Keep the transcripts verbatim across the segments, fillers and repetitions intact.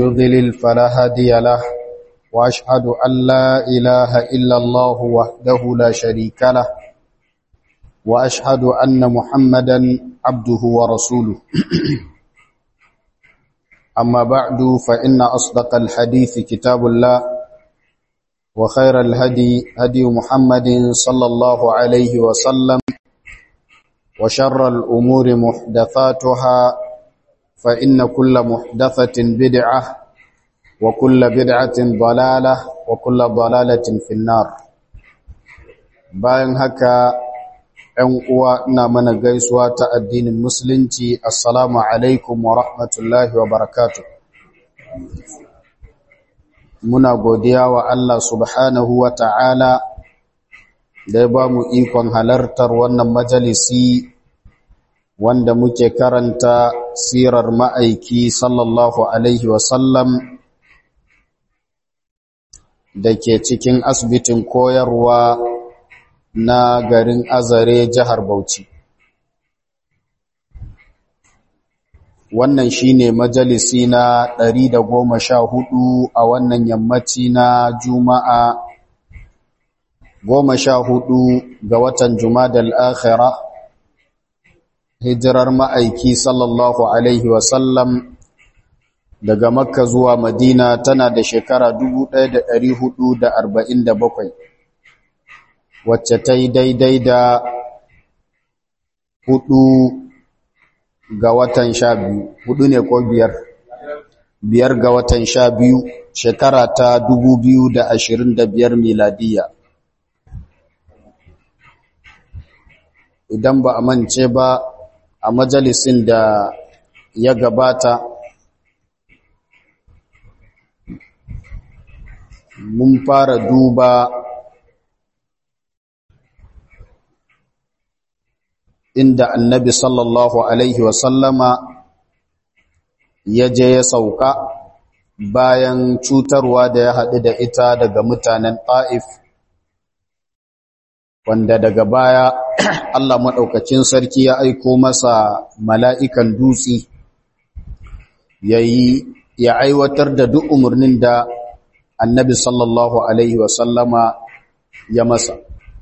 يضلل فلا هادي له وأشهد أن لا إله إلا الله وحده لا شريك له وأشهد أن محمدا عبده ورسوله أما بعد فإن أصدق الحديث كتاب الله وخير الهدي هدي محمد صلى الله عليه وسلم وشر الأمور محدثاتها فإن كل محدثة بدعة وكل بدعة ضلالة وكل ضلالة في النار. bayan haka ‘yan uwa ina mana gaisuwa ta addinin musulunci, assalamu alaikum wa rahmatullahi wa barakatuh. Muna godiya wa Allah subhanahu wa ta'ala da ya ba mu ikon halartar wannan majalisi wanda muke karanta sirar ma'aiki sallallahu alaihi wasallam da ke cikin asibitin koyarwa na garin Azare jihar Bauchi. Wannan shine majalisi na ɗari da goma sha hudu a wannan yammaci na Juma'a goma sha hudu ga watan Jumadal Akhira, hijirar ma'aiki sallallahu alaihi wasallam daga Makka zuwa Madina tana da shekara dubu ɗaya da ɗari hudu da arba'in da bakwai, wacce ta yi daidai da hudu ga watan sha biyu, hudu ne ko biyar? Biyar ga watan sha biyu, shekara ta dubu biyu da ashirin da biyar miladiya. Idan ba a mance ba, a majalisin da ya gabata, mun fara duba inda annabi sallallahu alaihi wasallama ya je ya sauka bayan cutarwa da ya haɗu da ita daga mutanen Ta'if, wanda daga baya Allah maɗaukacin sarki ya aiko masa mala'ikan dutse yayi ya aiwatar da duk umarnin da annabi sallallahu alaihi wasallama ya masa.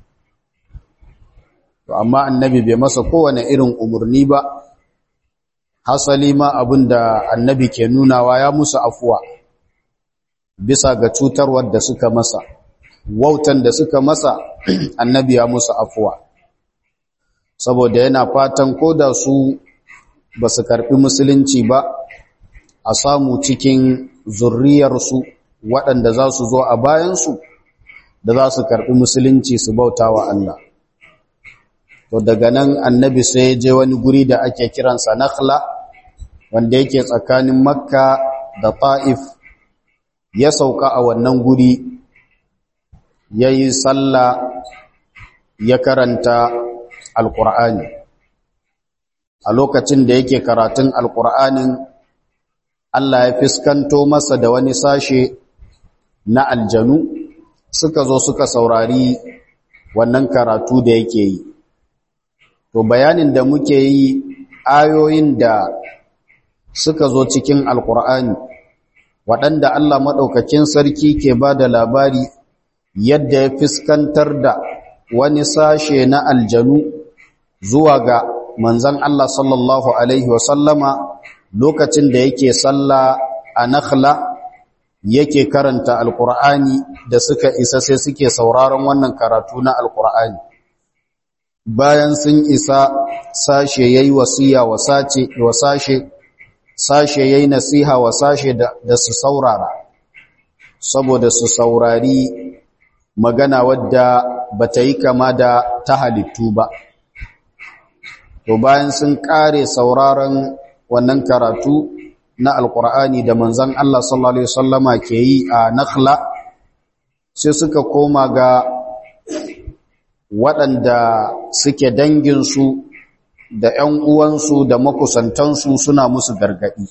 To amma annabi bai masa kowane irin umarni ba, hasali ma abinda annabi ke nunawa ya musu afuwa bisa ga cutarwar da suka masa, wautan da suka masa annabi ya musu afuwa, saboda yana fatan ko da su ba su karɓi musulunci ba, a samu cikin zurriyarsu waɗanda za su zo a bayansu da za su karɓi musulunci su bauta wa Allah. To daga nan annabi sai je wani guri da ake kiransa Nakhla, wanda yake tsakanin Makka da Ta'if, ya sauka a wannan guri, ya yi sallah, ya karanta Alƙur'ani. A lokacin da yake karatun Alƙur'anin, Allah ya fiskanto masa da wani sashe na aljanu, suka zo suka saurari wannan karatu da yake yi. To bayanin da muke yi, ayoyin da suka zo cikin Alƙur'ani, waɗanda Allah maɗaukakin sarki ke ba da labari yadda ya fiskantar da wani sashe na aljanu zuwa ga manzon Allah sallallahu Alaihi wasallama lokacin da yake sallah a Nakhla, yake karanta Alƙur'ani, da suka isa sai suke sauraron wannan karatu na Alƙur'ani. Bayan sun isa, sashe yayi wasiya wa sace wa sashe sashe yayi nasiha wa sashe da, da su saurara, saboda su saurari magana wadda bata yi kama da ta halittu ba. To bayan sun kare sauraron wannan karatu na Alƙur'ani da manzon Allah sallallahu alaihi wasallama ke yi a Nakhla, sai suka koma ga waɗanda suke danginsu da ‘yan uwansu da makusantansu suna musu gargaɗi.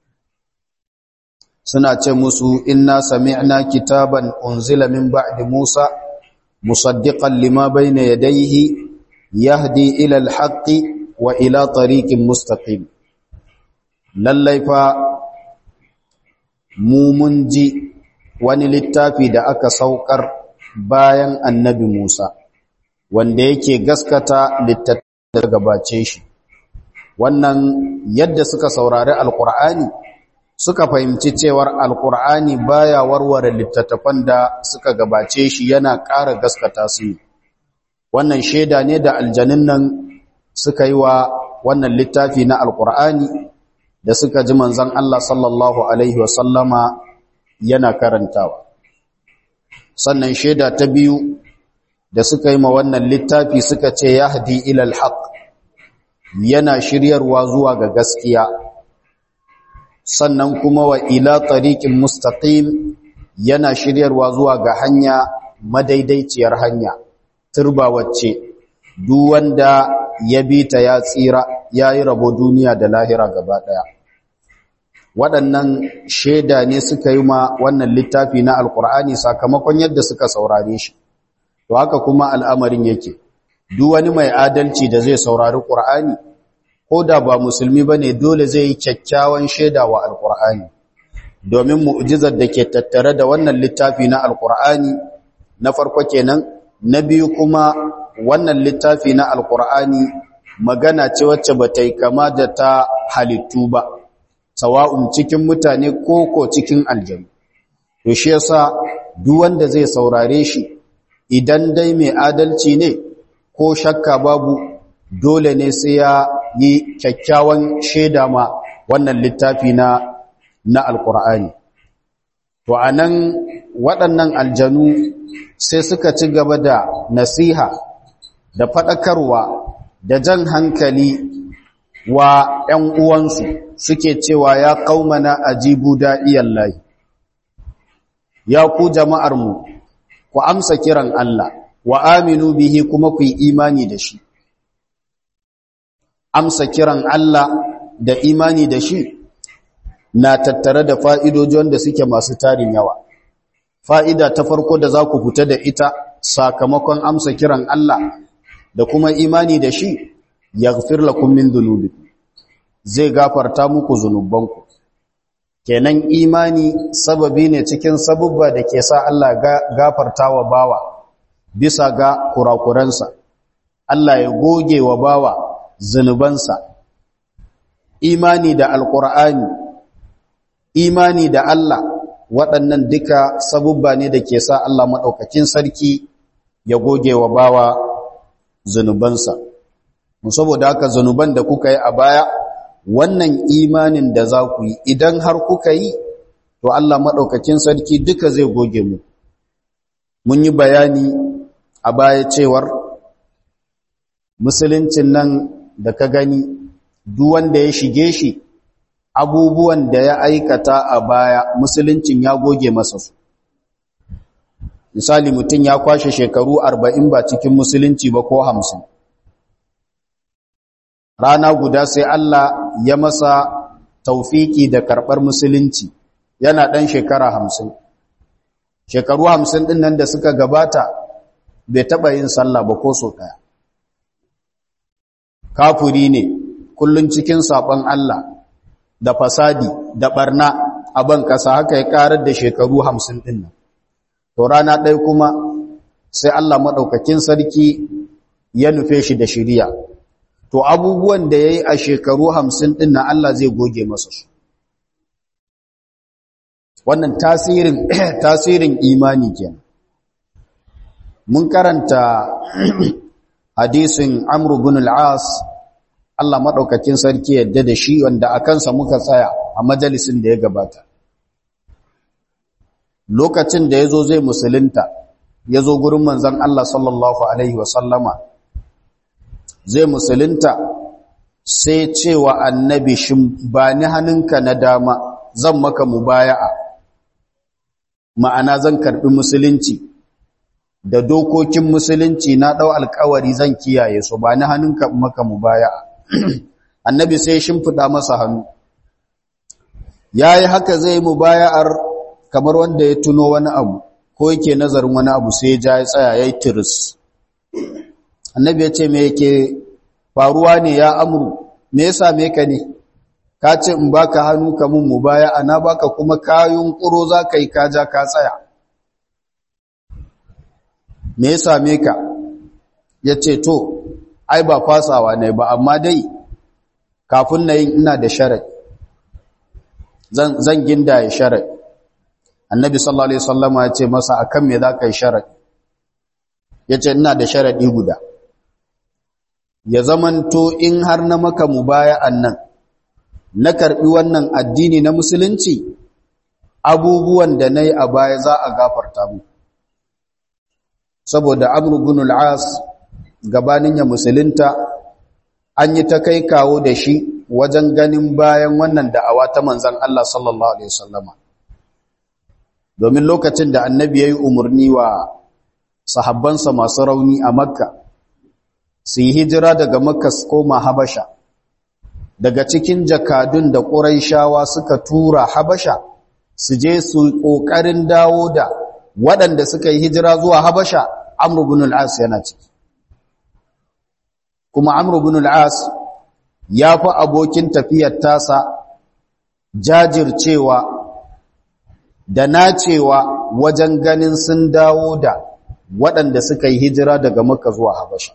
Suna ce musu, inna sami'na kitaban unzila min ba'di Musa, musaddiqan lima bayna yadayhi, yahdi ila al-haqqi wa ila tariqin mustaqim. Lallai fa mu mun ji wani littafi da aka saukar bayan annabi Musa wanda yake gaskata littattafan da gabace shi. Wannan yadda suka saurari alkur'ani suka fahimci cewar alkur'ani baya warware littattafan da suka gabace shi, yana ƙara gaskata su. Wannan shaida ne da aljanin nan suka yi wa wannan littafi na alkur'ani da suka ji manzon Allah sallallahu alaihi wasallama yana karantawa. Sannan shaida ta biyu da suka yi ma wannan littafi suka ce yahdi ilal haqq, yana shiryarwa zuwa ga gaskiya. Sannan kuma wa ila tariqin mustaqim, yana shiryarwa zuwa ga hanya madaidaiciyar hanya, turba wacce duk wanda ya bi ta ya tsira, yayi rabo duniya da lahira gaba daya. Waɗannan shaida ne suka yi ma wannan littafi na alkur'ani sakamakon yadda suka saurare shi. To haka kuma al'amarin yake, duk wani mai adalci da zai saurari Qur'ani ko da ba musulmi bane dole zai yi kyakkyawan shaida wa alqur'ani, domin mu'jizar da ke tattare da wannan littafi na alqur'ani na farko kenan. Na biyu kuma wannan littafi na alqur'ani magana ce wacce bata yi kama da ta halittu ba, sawa'un cikin mutane ko ko cikin aljanu. To shi yasa duk wanda zai saurare shi, idan dai mai adalci ne, ko shakka babu dole ne sai ya yi kyakkyawan shaida ma wannan littafi na na alkur'ani. To anan waɗannan aljanu sai suka ci gaba da nasiha da faɗakarwa da jan hankali wa ‘yan uwansu, suke cewa ya qaumana ajibu da'iyallahi, ya ku jama'armu ku amsa kiran Allah, wa aminu bihi kuma ku yi imani da shi. Amsa kiran Allah da imani da shi na tattare da fa'idoji wanda suke masu tarin yawa. Fa'ida ta farko da za ku fita da ita sakamakon amsa kiran Allah da kuma imani da shi, yaghfir lakum min dhunubikum, zai gafarta muku zunubanku. Kenan imani sababi ne cikin sabubba da ke sa Allah gafarta wa bawa bisa ga kurakuransa, Allah ya goge wa bawa zunubansa. Imani da alqur'ani, imani da Allah, waɗannan duka sabubba ne da ke sa Allah maɗaukakin sarki ya goge wa bawa zunubansa. Saboda haka zunuban da kuka yi a baya, wannan imanin da za ku yi idan har kuka yi, to Allah maɗaukakin sarki duka zai goge mu. Mun yi bayani a baya cewar musuluncin nan da ka gani, duk wanda ya shige shi, abubuwan da ya aikata a baya musuluncin ya goge masa su. Misali, mutum ya kwashe shekaru arba'in ba cikin musulunci ba ko hamsin, rana guda sai Allah ya masa taufiki da karɓar musulunci, yana ɗan shekara hamsin. Shekaru hamsin ɗin nan da suka gabata bai taɓa yin sallah ba ko so ɗaya. Kafuri ne, kullum cikin saɓon Allah da fasadi da ɓarna a ban ƙasa, haka ya ƙarar da shekaru hamsin ɗin nan. To rana ɗaya kuma sai Allah maɗaukakin sarki ya nufe shi da shiriya. To abubuwan da ya yi a shekaru hamsin ɗin na Allah zai goge masa su. Wannan tasirin, tasirin imani kenan. Mun karanta hadisin Amr ibn al-As, Allah maɗaukakin sarki yadda da shi, wanda a kansa muka tsaya a majalisin da ya gabata. Lokacin da ya zo zai musulunta, ya zo gurin manzon Allah sallallahu Alaihi wasallama, zai musulunta sai cewa annabi, shin ba ni hannunka na dama zan maka mubaya'a, ma'ana zan karɓi musulunci da dokokin musulunci na ɗau alkawari zan kiyaye su, ba ni hannunka maka mubaya'a. Annabi sai shimfiɗa masa hannu, ya yi haka zai mubaya'ar kamar wanda ya tuno wani abu ko yake nazarin wani abu, sai ya tsaya ya yi tiris. Annabi ya ce, me yake faruwa ne ya Amru, me ya same ka ne? ka ce in baka hannu ka mun mubaya'a na baka kuma kayun ƙuro za ka yi kaja ka tsaya me ya same ka ya ce to ai ba fasawa ne ba amma dai kafin na yin ina da sharaɗi zan, zan ginda ya sharaɗi annabi sallallahu alaihi wasallama ya ce masa akan me za ka yi sharaɗi ya ce ina da sharaɗi guda ya zamanto in har na maka mubaya'an nan na karɓi wannan addini na musulunci abubuwan da na yi a baya za a gafarta mu saboda Amr ibn al-As gabanin ya musulunta an yi ta kai kawo da shi wajen ganin bayan wannan da'awa ta manzon Allah sallallahu alaihi wasallama domin lokacin da annabi yayi umarni wa sahabbansa masu rauni a Makka su yi hijira daga Makka su koma Habasha daga cikin jakadun da Qurayshawa suka tura Habasha su je su kokarin dawo da waɗanda suka yi hijira zuwa Habasha Amr ibn al-As yana ciki kuma Amr ibn al-As ya fi abokin tafiyar tasa jajircewa da nacewa wajen ganin sun dawo da waɗanda suka yi hijira daga Makka zuwa Habasha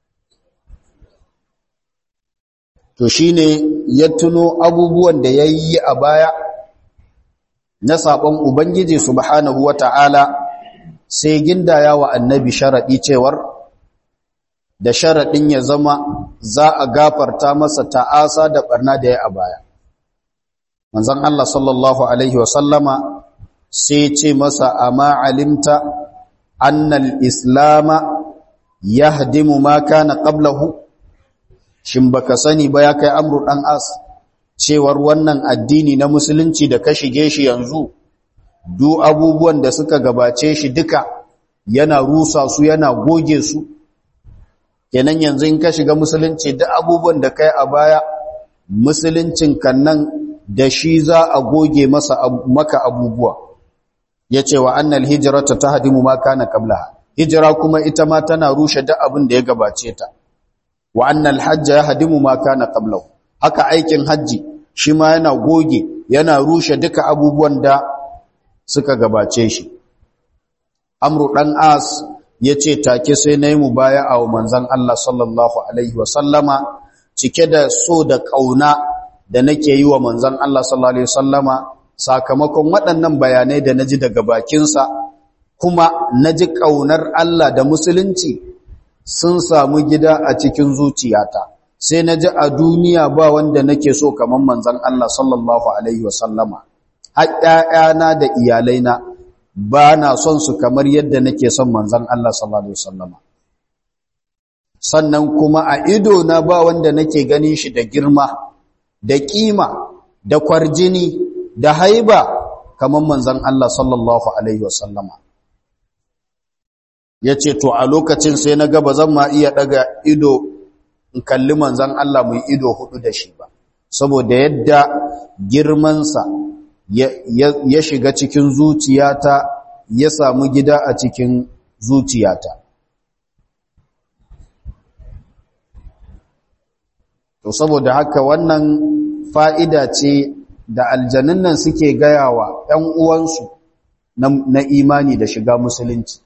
to shine ya tuno abubuwan da yayi a baya na sabon ubangiji subhanahu wataala sai gindaya wa annabi sharadi cewar da sharadin ya zama za a gafarta masa ta'asa da barna da yayi a baya manzon Allah sallallahu alaihi wasallama sai ce masa amma alimta annal islama yahdimu ma kana qablahu shin baka sani ba ya kai Amru dan As cewar wannan addini na musulunci da ka shige shi yanzu duk abubuwan da suka gabace shi duka yana rusa su yana goge su kenan yanzu in ka shiga musulunci duk abubuwan da kai a baya musuluncin kan nan da shi za a goge masa maka abubuwa yace wa annal hijrata tahdimu ma kana qablaha hijra kuma ita ma tana rushe duk abin da ya gabace ta wa annal hajja yahdimu ma kana qablahu haka aikin haji shi ma yana goge yana rushe duka abubuwan da suka gabace shi Amru dan As yace take sai nayi mubaya'a wa manzon Allah sallallahu alaihi wasallama cike da so da kauna da nake yi wa manzon Allah sallallahu alaihi wasallama sakamakon waɗannan bayanai da naji daga bakinsa kuma naji kaunar Allah da musulunci sun samu gida a cikin zuciyata sai na ji a duniya ba wanda nake so kamar manzon Allah sallallahu alaihi wasallama har ƴaƴana da iyalaina ba na son su kamar yadda nake son manzon Allah sallallahu alaihi wasallama sannan kuma a ido na ba wanda nake ganin shi da girma da kima da kwarjini da haiba kamar manzon Allah sallallahu alaihi wasallama ya ce to a lokacin sai na ga ba zan ma iya daga ido in kalli manzan Allah mu ido hudu da shi ba saboda yadda girmansa ya, ya, ya shiga cikin zuciyata ya samu gida a cikin zuciyata to saboda haka wannan fa'ida ce da aljanun nan suke gayawa ‘yan uwansu na, na imani da shiga musulunci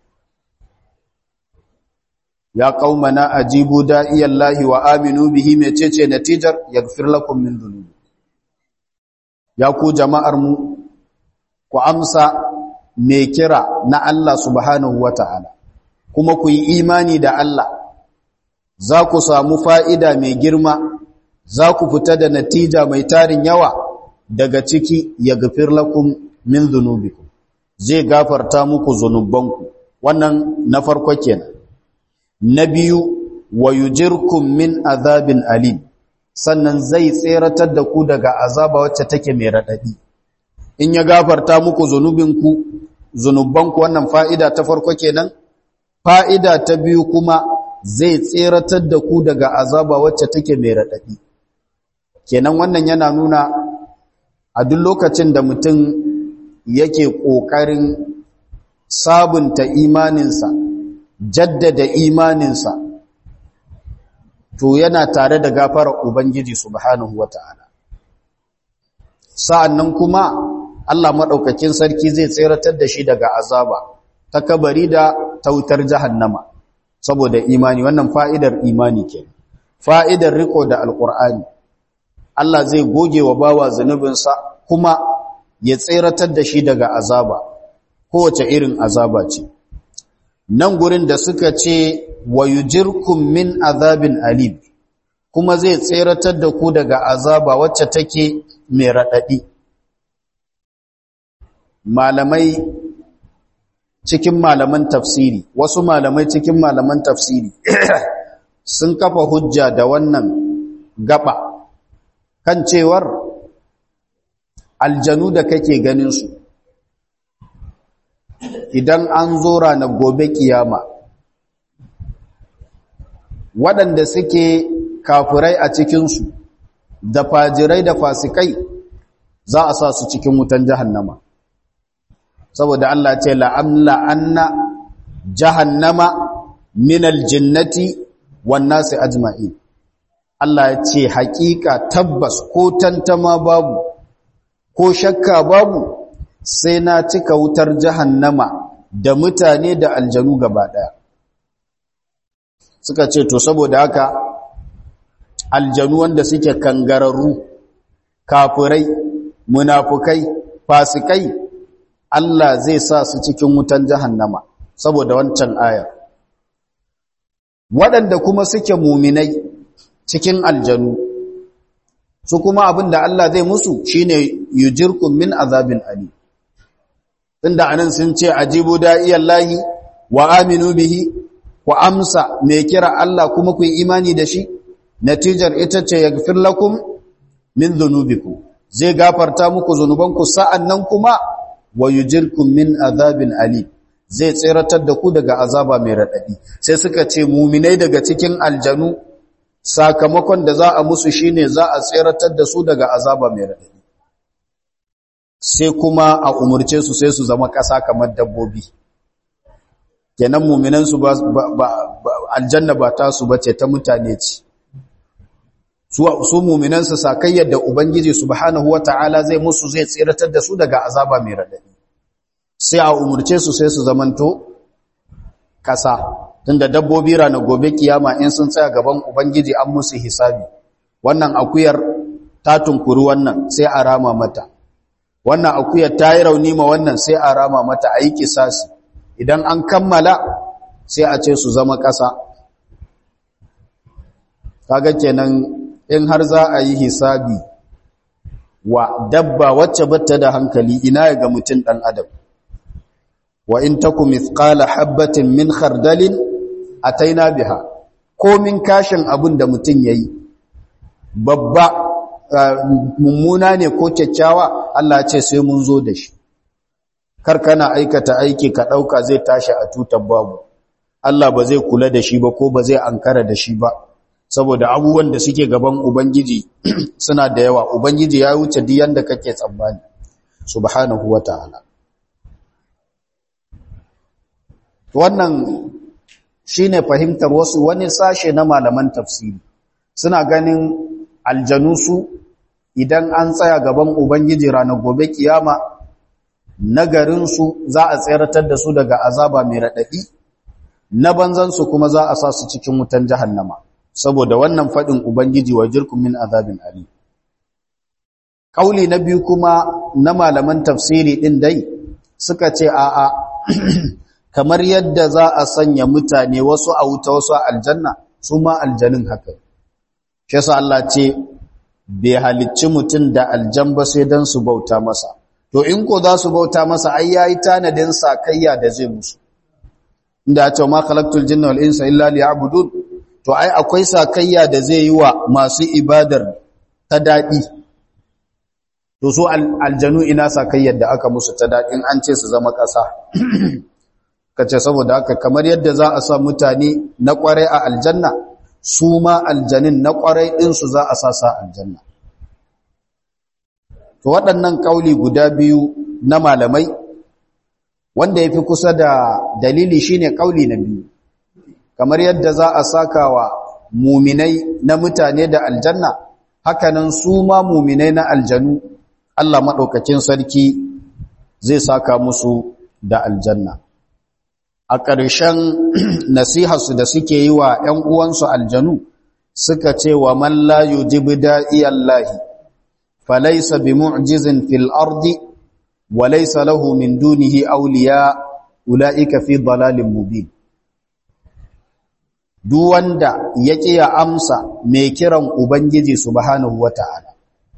ya qaumana ajibu da'iyallahi wa aminu bihi mecece natijar yaghfir lakum min dhunubi ya ku jama'ar mu ku amsa me kira na Allah subhanahu wataala kuma ku yi imani da Allah za ku samu fa'ida mai girma za ku fita da natija mai tarin yawa daga ciki yaghfir lakum min dhunubikum zai gafarta muku zunubanku wannan na farko kenan na biyu wa yujirkum min azabin alim sannan zai tseratar da ku daga azaba wacce take mai radadi in ya gafarta muku zunubinku zunubanku wannan fa'ida ta farko kenan fa'ida ta biyu kuma zai tseratar da ku daga azaba wacce take mai radadi kenan wannan yana nuna a duk lokacin da mutum yake kokarin sabunta imaninsa jaddada imaninsa to yana tare da gafarar ubangiji subhanahu wata'ala sa'annan kuma Allah madaukakin sarki zai tseratar da shi daga azaba ta kabari da tautar jahannama saboda imani. Wannan fa'idar imani ke, fa'idar riko da alqur'ani. Allah zai goge wa bawa zanubinsa kuma ya tseratar da shi daga azaba, kowace irin azaba ce. Nan gurin da suka ce wa yujirkum min azabin alim, kuma zai tseratar da ku daga azaba wacce take mai raɗaɗi. Malamai cikin malaman tafsiri, wasu malamai cikin malaman tafsiri sun kafa hujja da wannan gaba kan cewar aljanu da kake ganin su idan an zo ranar gobe kiyama, waɗanda suke kafirai a cikinsu da fajirai da fasikai za a sa su cikin wutan jahannama, saboda Allah ce la'amla anna jahannama minal jinnati wan nasi ajma'in. Allah ya ce hakika tabbas ko tantama babu ko shakka babu sai na cika wutar jahannama da mutane da aljanu gaba daya. Suka ce to saboda haka aljanu wanda suke kangararru, kafirai, munafukai, fasikai, Allah zai sa su cikin wutan jahannama saboda wancan ayar. Waɗanda kuma suke muminai cikin aljanu, su kuma abinda Allah zai musu shine yujirkum min azabin ali. Tunda anan sun ce ajibu da'iyallahi wa aminu bihi, ku amsa mai kira Allah kuma ku yi imani da shi, natijar ita ce yaghfir lakum min dhunubikum, zai gafarta muku zunubanku, sa'annan kuma wa yujirkum min azabin ali, zai tseratar da ku daga azaba mai radadi. Sai suka ce muminai daga cikin aljanu sakamakon da za a musu shine za a tseratar da su daga azaba mai radadi, sai kuma a umurce su sai su zama ƙasa kamar dabbobi. Kenan muminan su ba, ba, ba aljanna ba ta su bace, ta mutane ce. Su, su muminan su sakayyar da Ubangiji subhanahu wata'ala zai musu zai tseratar da su daga azaba mai radadi, sai a umurce su sai su zamanto ƙasa. Tunda dabbobi ranar gobe kiyama in sun tsaya gaban Ubangiji an musu hisabi, wannan akuyar ta tunkuri wannan sai a rama mata, wannan akuyar ta yi rauni ma wannan sai a rama mata, a yi kisasi. Idan an kammala sai a ce su zama ƙasa. Kaga kenan in har za a yi hisabi wa dabba wacce batta da hankali, ina ga mutum ɗan adam. Wa in taku mithqala habbatin min khardalin ataina biha, komin kashin abin da mutum yayi babba mummuna ne ko kyakkyawa, Allah ce sai mun zo da shi. Kar kana aikata aiki ka dauka zai tashi a tutar babu, Allah ba zai kula da shi ba ko ba zai ankara da shi ba, saboda abubuwan da suke gaban Ubangiji suna da yawa. Ubangiji ya wuce duk yanda kake tsammani subhanahu wataala. Wannan shine fahimtar wasu wani sashe na malaman tafsiri, suna ganin aljanu su idan an tsaya gaban Ubangiji ranar gobe kiyama, nagarinsu za a tseratar da su daga azaba mai raɗaɗi, na banzansu kuma za a sa su cikin wutan jahannama, saboda wannan faɗin Ubangiji wa jirkum min azabin ali. Kauli na biyu kuma na malaman tafsiri ɗin dai suka ce a'a, kamar yadda za a sanya mutane wasu a wuta wasu a aljanna, su ma aljanin haka. Shi yasa Allah ce bai halicci mutum da aljan ba sai dan su bauta masa. To in ko za su bauta masa ai yayi tanadin sakayya da zai musu. Inda ya ce ma khalaqtul jinna wal insa illa liya'budun, to ai akwai sakayya da zai yi wa masu ibadar ta dadi. To su aljanu ina sakayyar da aka musu ta dadin an ce su zama ƙasa. Kace saboda haka kamar yadda za a sa mutane na kwarai a aljanna, su ma aljanin na kwarai din su za a sa sa aljanna. To waɗannan kauli guda biyu na malamai, wanda yafi kusa da dalili shine kauli na biyu. Kamar yadda za a sakawa muminai na mutane da aljanna, hakanan su ma muminai na aljanu Allah madaukakin sarki zai saka musu da aljanna. A ƙarshen nasiharsu da suke yi wa ‘yan uwansu aljanu suka ce wa man la yujibu da'iyallahi falaysa bimu'jizin fil ardi wa laysa lahu min dunihi awliya ulaika fi dalalin mubin. Duk wanda ya ƙi ya amsa mai kiran Ubangiji subhanahu wata'ala,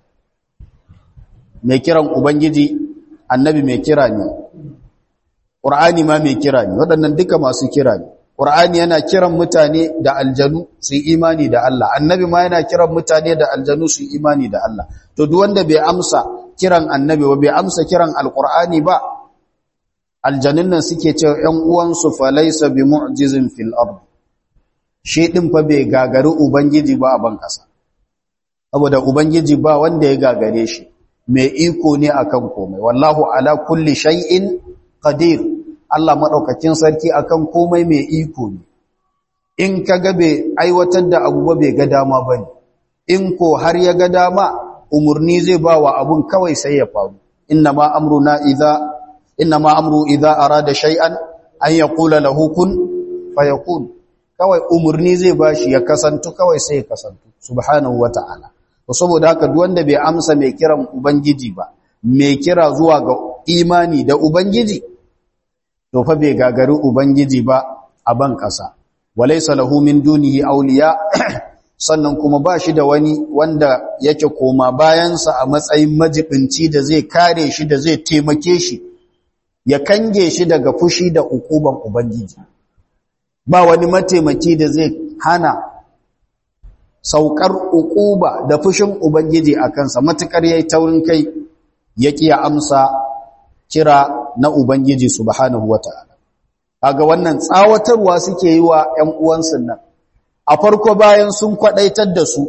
mai kiran Ubangiji annabi mai kira ne, Qur'ani ma mai kira ne, waɗannan duka masu kira ne. Qur'ani yana kiran mutane da aljanu su imani da Allah, annabi ma yana kiran mutane da aljanu su imani da Allah. To duk wanda bai amsa kiran annabi ba, bai amsa kiran alqur'ani ba, aljanun nan suke cewa ƴan uwansu falaysa bimu'jizin fil ard. Shi din fa bai gagari ubangiji ba a ban kasa. Saboda ubangiji ba wanda ya gagare shi, mai iko ne akan komai. Wallahu ala kulli shay'in qadir. Allah maɗaukakin sarki akan komai mai iko ne. In ka ga bai aiwatar da abu ba bai ga dama ba ne, in ko har ya ga dama umarni zai ba wa abun kawai sai ya faru. Inna ma amruna idza inna ma amru idza arada shay'an an yaqula lahu kun fayakun. Kawai umarni zai bashi ya kasantu kawai sai ya kasantu subhanahu wata'ala. To saboda haka duk wanda bai amsa mai kiran ubangiji ba, mai kira zuwa ga imani da ubangiji, to fa bai gagari ubangiji ba a ban kasa. Walaysa lahu min dunihi awliya, sannan kuma ba shi da wani wanda yake koma bayansa a matsayin majibinci da zai kare shi, da zai taimake shi, ya kange shi daga fushi da ukuban ubangiji. Ba wani mataimaki da zai hana saukar ukuba da fushin ubangiji a kansa, matukar yayi taurin kai ya kiya amsa kira na Ubangiji subhanahu wata'ala. Kaga wannan tsawatarwa suke yi wa ‘yan uwansu nan, a farko bayan sun kwaɗaitar da su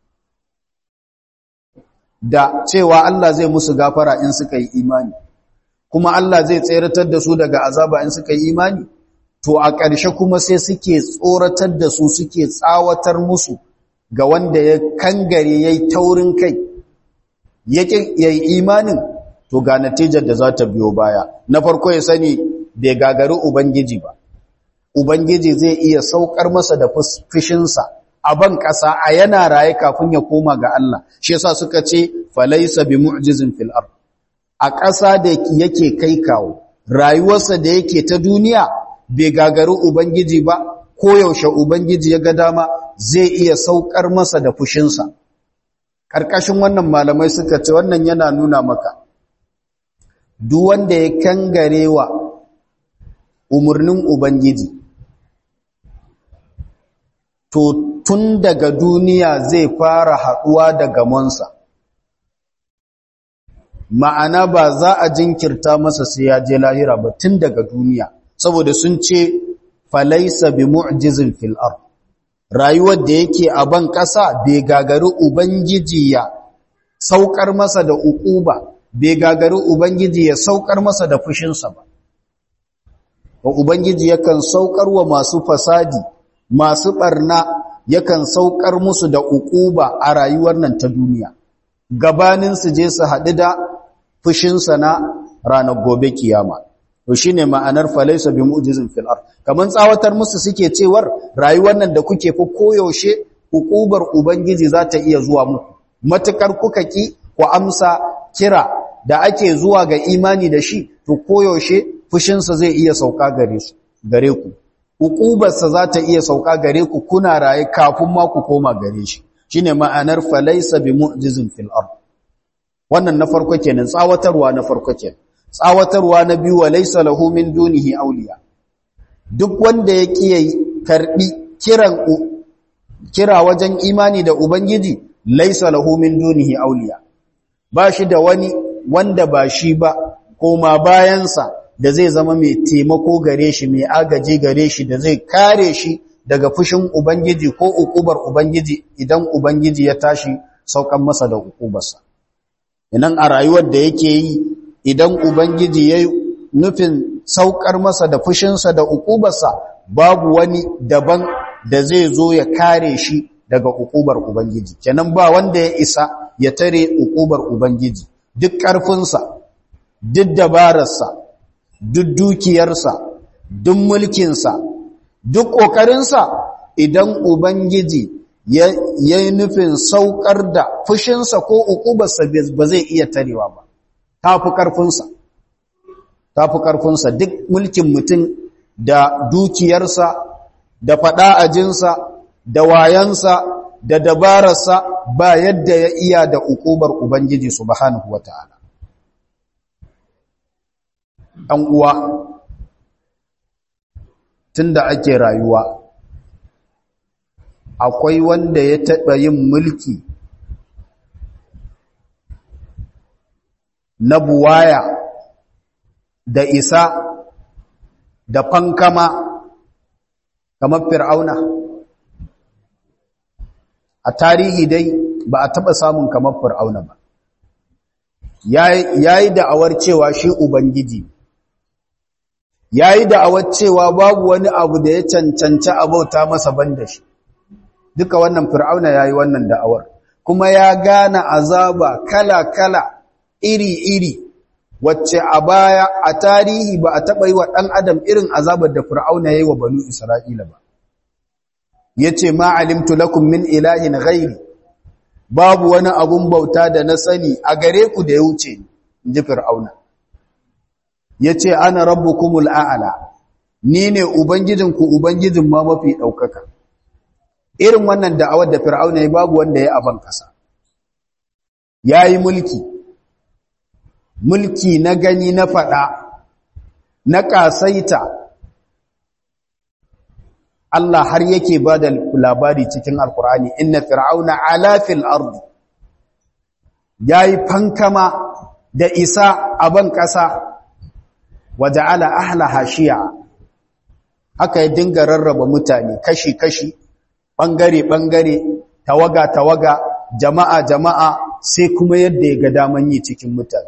da cewa Allah zai musu gafara in suka yi imani, kuma Allah zai tseratar da su daga azaba in suka yi imani, to a ƙarshe kuma sai suke tsoratar da su, suke tsawatar musu ga wanda ya kangare ya yi taurin kai, ya yi imanin, to ga natijar da za ta biyo baya. Na farko ya sani bai gagari Ubangiji ba, Ubangiji zai iya saukar masa da fushinsa a ban ƙasa a yana raye kafin ya koma ga Allah. Shi yasa suka ce falaysa bi mu'jizin fil ard. A ƙasa da yake kai kawo, rayuwarsa da yake ta duniya bai gagari Ubangiji ba, koyaushe Ubangiji ya ga dama zai iya saukar masa da fushinsa. Ƙarƙashin wannan malamai suka ce wannan yana nuna maka duk wanda ya kangare wa umarnin Ubangiji, to tun daga duniya zai fara haɗuwa da gamonsa. Ma'ana ba za a jinkirta masa sai ya je lahira ba, tun daga duniya, saboda sun ce falaysa bi mu'jizin fil ard. Rayuwar da yake a ban ƙasa bai gagari Ubangiji ya saukar masa da uquba, bai gagari Ubangiji ya saukar masa da fushinsa ba. Wa Ubangiji yakan saukar wa masu fasadi, masu ɓarna, yakan saukar musu da uquba a rayuwar nan ta duniya, gabanin su je su haɗu da fushinsa na ranar gobe kiyama. To shine ma'anar falaysa bi mu'jizin fil ard. Kaman tsawatar musu suke cewar rayuwar nan da kuke fa koyaushe uqubar Ubangiji za ta iya zuwa muku, matukar kuka ki ku amsa kira da ake zuwa ga imani da shi, to koyaushe fushinsa zai iya sauka gare su gare ku, uqubarsa za ta iya sauka gare ku kuna raye kafin ma ku koma gare shi. Shine ma'anar falaysa bi mu'jizin fil ard. Wannan na farko kenan, tsawatarwa na farko kenan. Tsawatarwa na biyu, wa laysa lahu min dunihi awliya. Duk wanda ya kiyaye karbi kiran kira wajen imani da Ubangiji, laysa lahu min dunihi awliya. Ba shi da wani wanda ba shi ba koma bayansa da zai zama mai taimako gare shi, mai agaji gare shi, da zai kare shi daga fushin Ubangiji ko ukubar Ubangiji idan Ubangiji ya tashi saukan masa da ukubarsa. Idan a rayuwar da yake yi, idan Ubangiji ya yi nufin saukar masa da fushinsa da ukubarsa, babu wani daban da zai zo ya kare shi daga ukubar Ubangiji. Kenan ba wanda ya isa ya tare ukubar Ubangiji. duk ƙarfinsa, duk dabararsa, duk dukiyarsa, duk mulkinsa, duk ƙoƙarinsa, idan Ubangiji ya yi nufin saukar da fushinsa ko uƙubarsa ba zai iya tarewa ba, ta fi ƙarfinsa. Ta fi ƙarfinsa duk mulkin mutum da dukiyarsa, da faɗa-ajinsa, da wayansa, da dabararsa ba yadda ya iya da uƙubar Ubangiji subhanahu wa ta'ala. ɗan uwa, tunda ake rayuwa akwai wanda ya taɓa yin mulki na buwaya da isa da fankama kamar Fir'auna. A tarihi dai ba a taɓa samun kamar Fir'auna ba. Ya yi da'awar cewa shi Ubangiji, ya yi da'awar cewa babu wani abu da ya cancanci a bauta masa banda shi. Duka wannan Fir'auna ya yi wannan da'awar, kuma ya gane azaba kala-kala, iri-iri, wacce a baya a tarihi ba a taɓa yi wa ɗan adam irin azabar da Fir'auna ya yi wa banu Isra'ila ba. Ya ce, ma alimtu lakum min ilahin ghairi, babu wani abun bauta da na sani a gare ku da ya wuce, in ji Fir'auna. Ya ce, ana rabbukumul a'ala, ni ne Ubangijinku, Ubangijin ma mafi ɗaukaka. Irin wannan da'awar da Fir'auna ya babu wanda ya aban ƙasa. Ya yi mulki, mulki na gani na faɗa, na ƙasaita. Allah har yake ba da labari cikin Alƙur'ani, inna fir'auna ala fil ardi, yayi fankama da isa a ban ƙasa, wa ja'ala ahlaha shi'a, haka ya dinga rarraba mutane kashi-kashi, ɓangare-ɓangare, tawaga-tawaga, jama'a-jama'a, sai kuma yadda ya ga daman yi cikin mutane.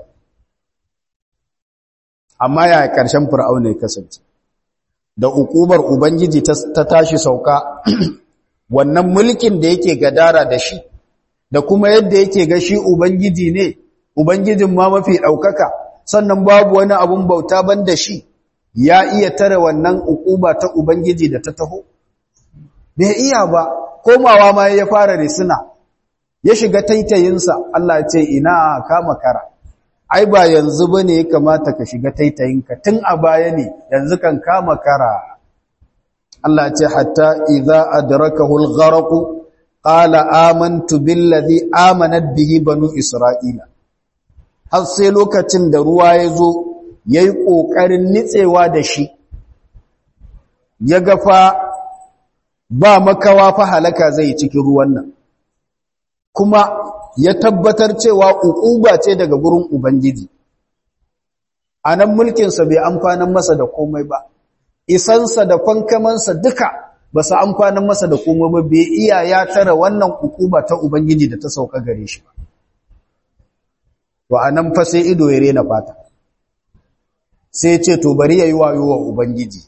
Amma ya ƙarshen Fir'auna ya kasance, da uƙubar Ubangiji ta tashi sauka, wannan mulkin da yake gadara da shi, da kuma yadda yake ga shi Ubangiji ne, Ubangijin ma mafi ɗaukaka, sannan babu wani abun bauta ban da shi, ya iya tare wannan uƙuba ta Ubangiji da ta taho? Bai iya ba, komawa ma ya fara risina, ya shiga taitayinsa, Allah ce ina kama kara. Ai ba yanzu ba ne ya kamata ka shiga taitayinka, tun a baya ne yanzu kan kama kara. Allah ce hatta idza adrakahu al-gharq qala amantu billazi amanat bihi banu isra'ila. Har sai lokacin da ruwa ya zo yayi kokarin nitsewa da shi, ya ga fa ba makawa fa halaka zai cikin ruwan nan, kuma ya tabbatar cewa uquba ce daga gurin Ubangiji. Anan mulkinsa bai amfanan masa da komai ba, isansa da kwankamansa duka ba su amfanan masa da komai ba, bai iya ya tara wannan uquba ta Ubangiji da ta sauka gare shi ba. To anan fa sai ido ya rena fata, sai ce to bari yayi wayo wa Ubangiji,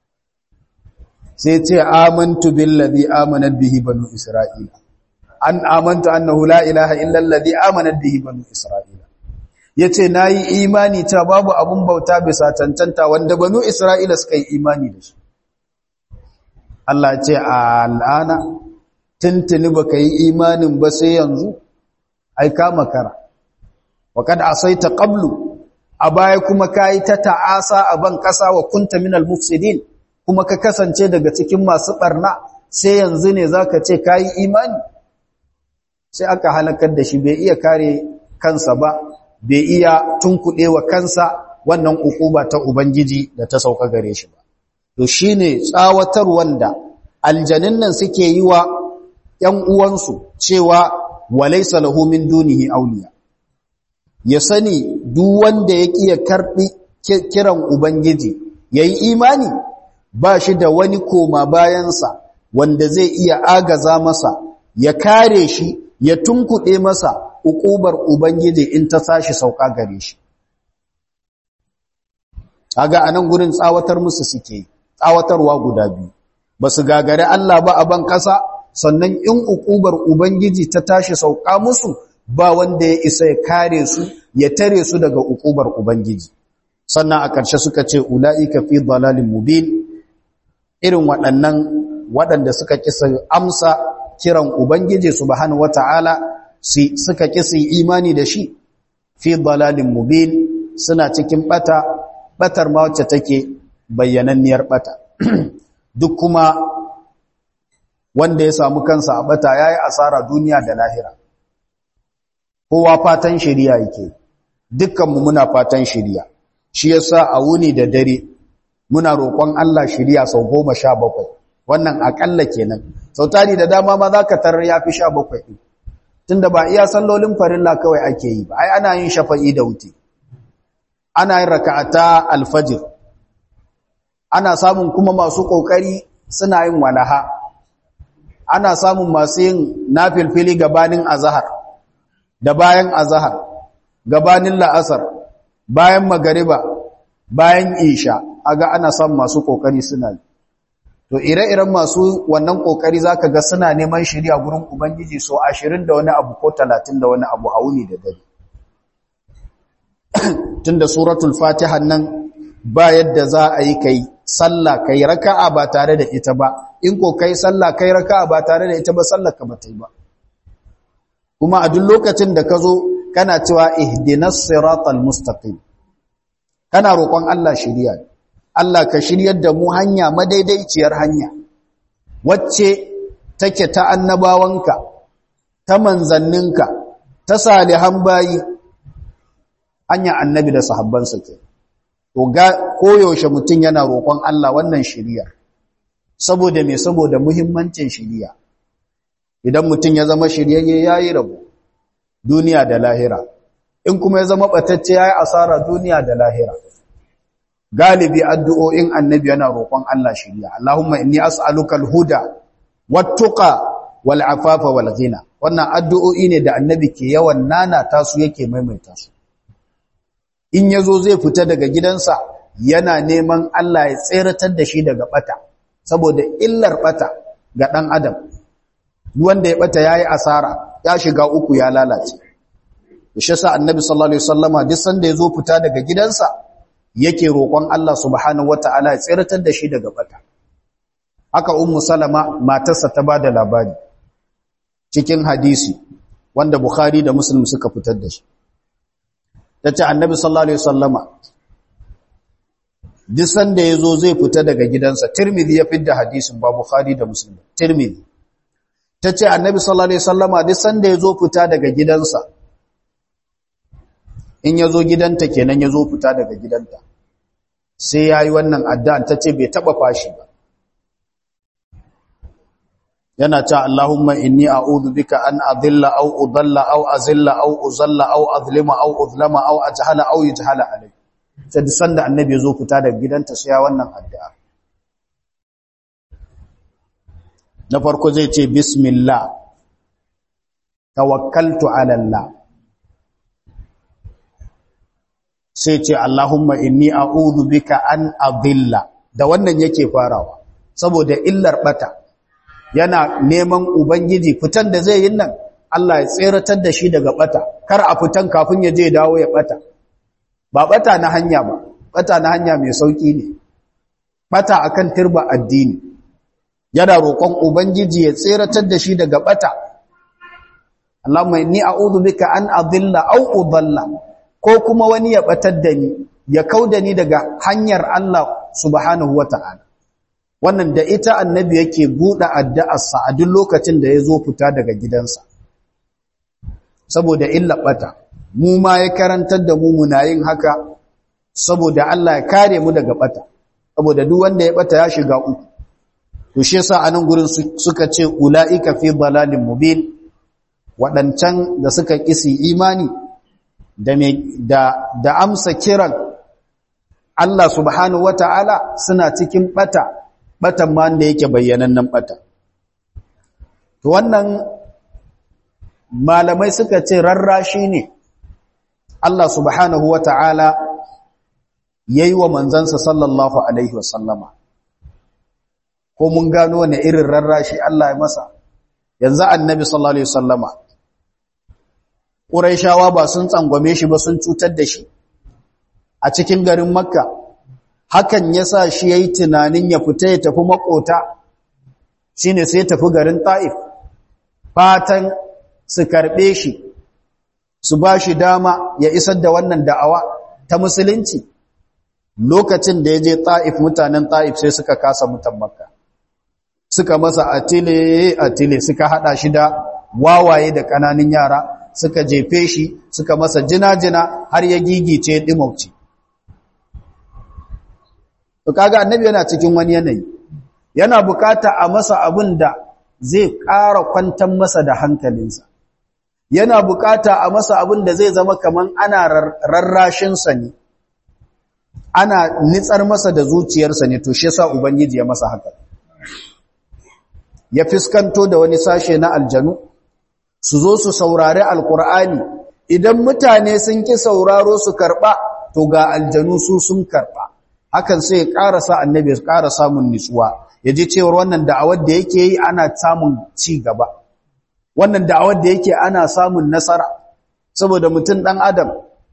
sai ce amantu billazi amanat bihi banu isra'ila, an amantu annahu la ilaha illa alladhi amanat bihi banu isra'ila. Yace nayi imani ta babu abun bauta bisa cancanta wanda banu isra'ila suka yi imani da shi. Allah ce al'ana tuntuni baka yi imanin ba sai yanzu, ai ka makara. Wa kad asaita qablu, a baya kuma kai ta ta'asa a ban kasa wa kunta minal mufsidin, kuma ka kasance daga cikin masu barna, sai yanzu ne zaka ce kai imani. Sai aka halakar da shi, bai iya kare kansa ba, bai iya tunkuɗe wa kansa wannan ukuba ta Ubangiji da ta sauka gare shi ba. To shi ne tsawatar wanda aljanin nan suke yi wa ‘yan uwansu cewa walaisa lahu min dunihi auliya. Ya sani duk wanda ya ƙi ya karɓi kiran Ubangiji, ya yi imani, ba shi da wani koma bayansa wanda zai iya agaza masa, ya kare shi, ya tunkuɗe masa uƙubar Ubangiji in ta sashi sauka gare shi. Kaga anan gurin tsawatar musu suke, tsawatarwa guda biyu. Ba su gagare Allah ba a ban ƙasa, sannan in uƙubar Ubangiji ta tashi sauka musu, ba wanda ya isa ya kare su ya tare su daga ukubar ubangiji. Sannan a ƙarshe suka ce ulaika fi dalalin mubin, irin waɗannan waɗanda suka kisa amsa kiran ubangiji subhanahu wata'ala si suka kisa imani da shi, fi dalalin mubin, suna cikin bata, batar ma wacce take bayyananniyar bata. Duk kuma wanda ya samu kansa a bata yayi asara duniya da lahira. Kowa fatan shiriya yake, dukkanmu muna fatan shiriya. Shi yasa a wuni da dare muna roƙon Allah shiriya sau goma sha bakwai, wannan akalla kenan. Sau tari da dama ma zaka tarar yafi sha bakwai din, tunda ba iya sallolin farilla kawai ake yi ba, ai ana yin shafa'i da wuti, ana yin raka'ata alfajir, ana samun kuma masu kokari suna yin walaha, ana samun masu yin nafilfili gabanin azhar da bayan azhar, gabanin la'asar, bayan magariba, bayan isha, aga ana samun masu kokari suna yi. To ire-iren masu wannan kokari zaka ga suna neman shiriya gurin ubangiji so ashirin da wani abu ko talatin da wani abu a wuni da dare. Tunda suratul fatiha nan ba yadda za a yi kai sallah kai raka'a ba tare da ita ba, in ko kai sallah kai raka'a ba tare da ita ba, sallar ka bata yi ba. Kuma a duk lokacin da ka zo kana cewa ihdinas siratal mustaqim, kana roƙon Allah shiriya, Allah ka shiryar da mu hanya madaidaiciyar hanya wacce take ta annabawanka, ta manzanninka, ta salihan bayi, hanya annabi da sahabbansa ke. To ga koyaushe mutum yana roƙon Allah wannan shiriya, saboda me? Saboda muhimmancin shiriya. Idan mutum ya zama shiryayye yayi rabo duniya da lahira, in kuma ya zama batacce yayi asara duniya da lahira. Galibi addu'o'in annabi yana roƙon Allah shiriya. Allahumma inni as'aluka al-huda wat-tuqa wal-afafa wal-ghina. Wannan addu'o'i ne da annabi ke yawan nanata su, yake maimaita su. In yazo zai fita daga gidansa yana neman Allah ya tseratar da shi daga bata, saboda illar bata ga dan adam. Wanda ya bata yayi asara, ya shiga uku, ya lalace. Shi yasa annabi sallallahu alaihi wasallama duk sanda yazo fita daga gidansa yake roƙon Allah subhanahu wata'ala ya tsiratar da shi daga bata. Haka ummu salama matarsa ta bada labari cikin hadisi wanda Bukhari da Muslim suka fitar da shi. Tace annabi sallallahu alaihi wasallama duk sanda yazo zai fita daga gidansa, Tirmidhi ya fidda hadisin, ba Bukhari da Muslim, Tirmidhi. Tace annabi sallallahu alaihi wasallama duk sanda yazo fita daga gidansa, in yazo gidanta kenan yazo fita daga gidanta, sai yayi wannan addu'a, tace bai taba fashi ba. Yana ta Allahumma inni a'udhu bika an adilla aw udalla aw azilla aw uzalla aw azlima aw uzlama aw ajhala aw yujhala alai. Sai sanda annabi yazo fita daga gidanta sai ya wannan addu'a. Na farko zai ce bismillah tawakkaltu ala Allah, sai ce Allahumma inni a'udhu bika an adilla. Da wannan yake farawa saboda illar bata, yana neman ubangiji fitan da zai yi nan Allah ya tseratar da shi daga bata, kar a fitan kafin ya je dawo ya bata. Ba bata na hanya ba, bata na hanya mai sauki ne, bata akan turba addini. Yana roƙon ubangiji ya tseratar da shi daga bata. Allahumma inni a'udhu bika an adilla aw udalla, ko kuma wani ya batar da ni, ya kauda ni daga hanyar Allah subhanahu wata'ala. Wannan da ita annabi yake buɗe addu'arsa a duk lokacin da ya zo fita daga gidansa, saboda illa bata. Mu ma ya karantar da mu muna yin haka saboda Allah ya kare mu daga bata, saboda duk wanda ya bata ya shiga uku. To shi yasa anan gurin suka ce ulaika fi dalalin mubin, wadancan da suka kisi imani da da da amsa kiran Allah subhanahu wataala suna cikin bata, batan ma da yake bayyanannen bata. To wannan malamai suka ce rarrashi ne Allah subhanahu wataala yayi wa manzansa sallallahu alaihi wasallama. Ko mun gano wani irin rarrashi Allah ya masa? Yanzu annabi sallallahu alaihi wasallama Qurayshawa ba sun tsangwame shi ba sun cutar da shi a cikin garin Makka, hakan yasa shi yayi tunanin ya fita ya tafi makota, shine sai tafi garin Taif fatan su karbe shi su ba shi dama ya isar da wannan da'awa ta musulunci. Lokacin da ya je Taif, mutanen Taif sai suka kasa mutan Makka, suka masa atile atile, suka hada shi da wawaye da kananan yara, suka jefe shi, suka masa jina-jina har ya gigice dimauci. To kaga annabi yana cikin wani yanayi, yana bukata a masa abin da zai ƙara kwantar masa da hankalinsa, yana bukata a masa abin da zai zama kaman ana rarrashinsa ne, ana nitsar masa da zuciyarsa ne. To shi yasa ubangiji ya masa haka, ya fiskanto da wani sashe na aljanu su zo su saurari alkur'ani. Idan mutane sun ki sauraro su karba, to ga aljanu su sun karba. Hakan sai ya ƙara sa annabi ya ƙara samun nutsuwa, ya ji cewar wannan da'awar da yake yi ana samun ci gaba, wannan da'awar da yake ana samun nasara. Saboda mutum ɗan adam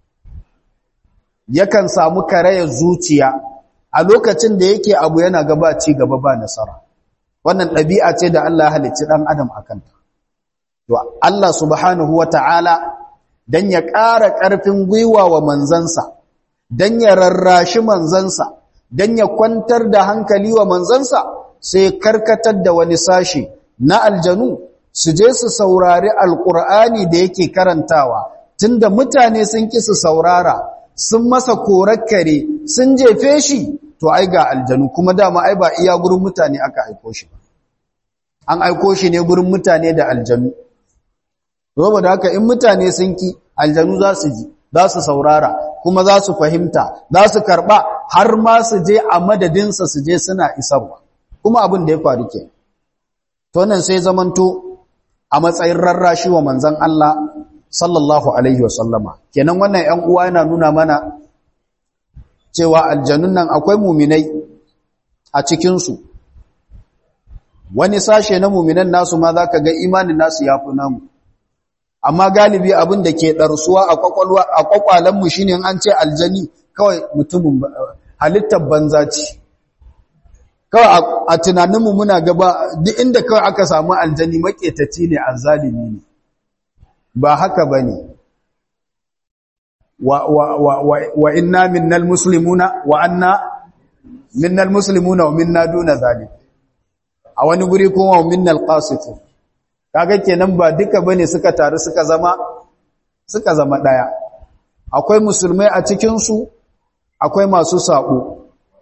yakan samu karayar zuciya a lokacin da yake abu yana gaba ci gaba ba nasara. Wannan ɗabi'a ce da Allah halicci ɗan adam a kanta. To Allah subhanahu wa ta'ala dan ya ƙara ƙarfin gwiwa wa manzansa, dan ya rarrashi manzansa, dan ya kwantar da hankali wa manzansa, sai karkatar da wani sashi na aljanu su je su saurari alƙur'ani da yake karantawa. Tunda mutane sun ki su saurara, sun masa korakkare, sun jefe shi, to ai ga aljanu, kuma dama ai ba iya gurin mutane aka aiko shi ba, an aiko shi ne gurin mutane da aljanu. Saboda haka in mutane sun ki, aljanu za su ji, za su saurara, kuma za su fahimta, za su karba, har ma su je a madadinsa su je suna isarwa, kuma abin da ya faru ke. To nan sai zamanto a matsayin rarrashi wa manzon Allah sallallahu alaihi wasallama. Kenan wannan ƴan uwa yana nuna mana cewa aljanun nan akwai muminai a cikinsu. Wani sashe na muminan nasu ma za ka ga imanin nasu ya fi namu. Amma galibi abin da ke ɗarsuwa a ƙwaƙwalenmu shi ne an ce aljani kawai mutumin halittar banza ce. Kawai a tunaninmu muna gaba duk inda kawai aka samu aljani maƙetaci ne, azzalimi ne. Ba haka ba ne. Wa, wa, wa, wa, wa inna minnal muslimuna wa anna minnal muslimuna wa minna duna zalik. A wani guri kuma wa minnal qasitun. Kaga kenan ba duka bane suka taru suka zama suka zama daya. Akwai musulmai a cikin su, akwai masu sabo.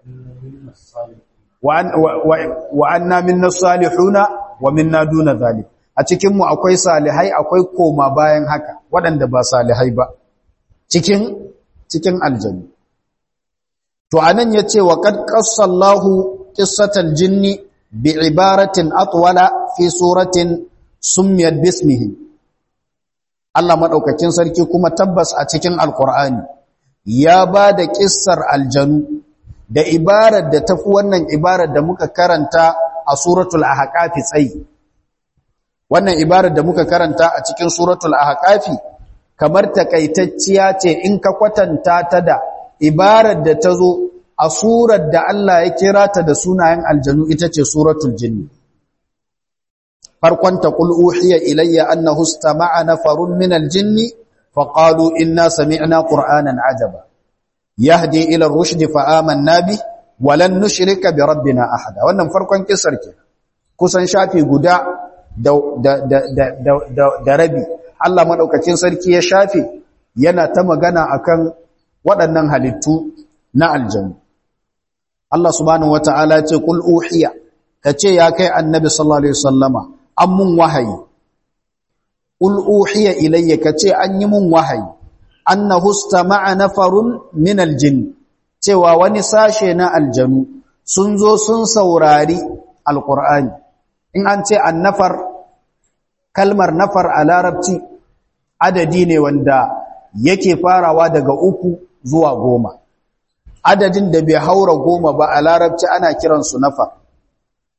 Wa wa, wa anna minnas salihuna wa minna duna zalik. A cikin mu akwai salihai, akwai koma bayan haka, waɗanda ba salihai ba. Cikin cikin aljanna. To anan yace wa qad qassallahu qissatal jinni bi ibaratin atwala fi suratin summiyat bismihi. Allah madaukakin sarki kuma tabbas a cikin alqur'ani ya bada kissar aljanu da ibarar da tafi wannan ibarar da muka karanta a suratul ahqaf tsayi. Wannan ibarar da muka karanta a cikin suratul ahqaf kamar takaitacciya ce in ka kwatanta ta da ibarar da ta zo a surar da Allah ya kira ta da sunayen aljanu, ita ce suratul jinni. Farkon ta qul uhiya ilayya annahu istama'a nafarun minal jinni faqalu inna sami'na qur'anan ajaba yahdi ila ar-rushd fa amanna bi wa lan nushrika bi rabbina ahada. Wannan farkon kissar ke kusan shafi guda da da da da, da, da rabi Allah madaukakin sarki ya shafe yana ta magana akan waɗannan halittu na aljannu. Allah subhanahu wataala ya ce qul uhiya, kace ya kai annabi sallallahu alaihi wasallama an mun wahayi. Qul uhiya ilayya, kace an yi mun wahayi annahu istama'a nafarun min aljinn, cewa wani sashe na aljanu sun zo sun saurari alqur'ani. In an ce annafar, kalmar nafar a larabci adadi ne wanda yake farawa daga uku zuwa goma. Adadin da bai haura goma ba a larabci ana kiransu nafar.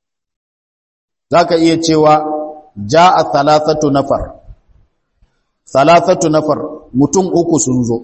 Zaka iya cewa ja'a thalathatu nafar, thalathatu nafar mutum uku sun zo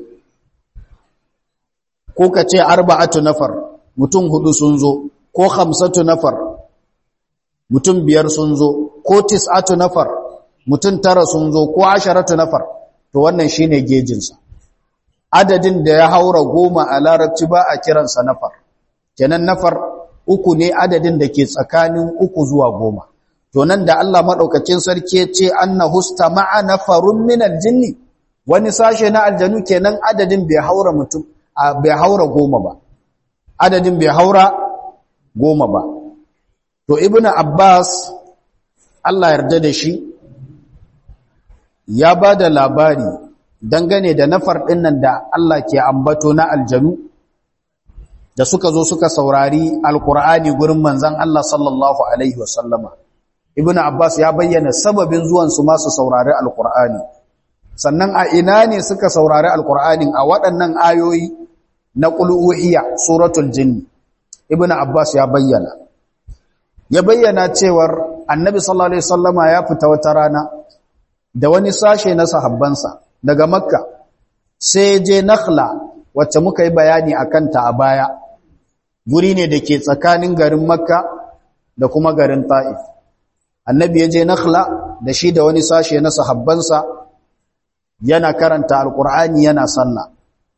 ko kace arba'atu nafar mutum hudu sun zo ko khamsatu nafar mutum biyar sun zo ko tis'atu nafar mutum tara sun zo ko asharatu nafar to wannan shine gejin sa adadin da ya haura goma a larabci ba a kiransa nafar kenan nafar uku ne adadin da ke tsakanin uku zuwa goma to nan da Allah madaukakin sarki ya ce annahu istama'a nafarun minal jinni wani sashe na aljanu kenan adadin bai haura mutum bai haura goma ba adadin bai haura goma ba to ibnu abbas Allah yarda da shi ya bada labari dangane da nafar din nan da Allah ke ambato na aljanu da suka zo suka saurari alqur'ani gurin manzon Allah sallallahu alaihi wasallama ibnu abbas ya bayyana sababin zuwan su ma su saurari alqur'ani sannan a ina ne suka saurari alqur'anin a waɗannan ayoyi na qul uhiya suratul jinn ibnu abbas ya bayyana ya bayyana cewar annabi sallallahu alaihi wasallama ya fita wata rana da wani sashe na sahabbansa daga makka sai je nakhla wacce muka yi bayani akan ta a baya guri ne da ke tsakanin garin makka da kuma garin ta'if annabi ya je nakhla da shi da wani sashe na sahabbansa yana karanta alqur'ani yana sallah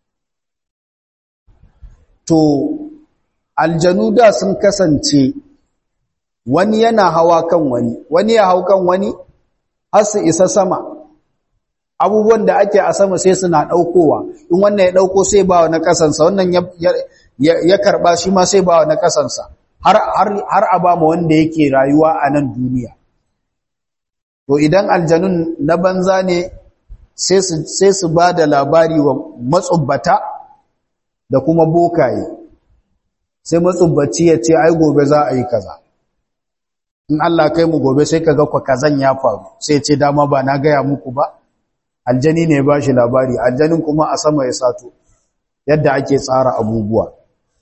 to aljanu da sun kasance wani yana hawa kan wani wani ya hau kan wani har su isa sama abubuwan da ake a sama sai suna daukowa in wannan ya dauko sai ba na kasansa wannan ya ya karba shi ma sai ba na kasansa har har har a ba mu wanda yake rayuwa a nan duniya to idan aljanun na banza ne sai su sai su bada labari wa matsubbata da kuma bokaye sai matsubbaci ya ce ai gobe za a yi kaza in Allah kai mu gobe sai kaga kwa kazan ya faru sai ce dama ba na gaya muku ba aljani ne ba shi labari aljanin kuma a sama ya sato yadda ake tsara abubuwa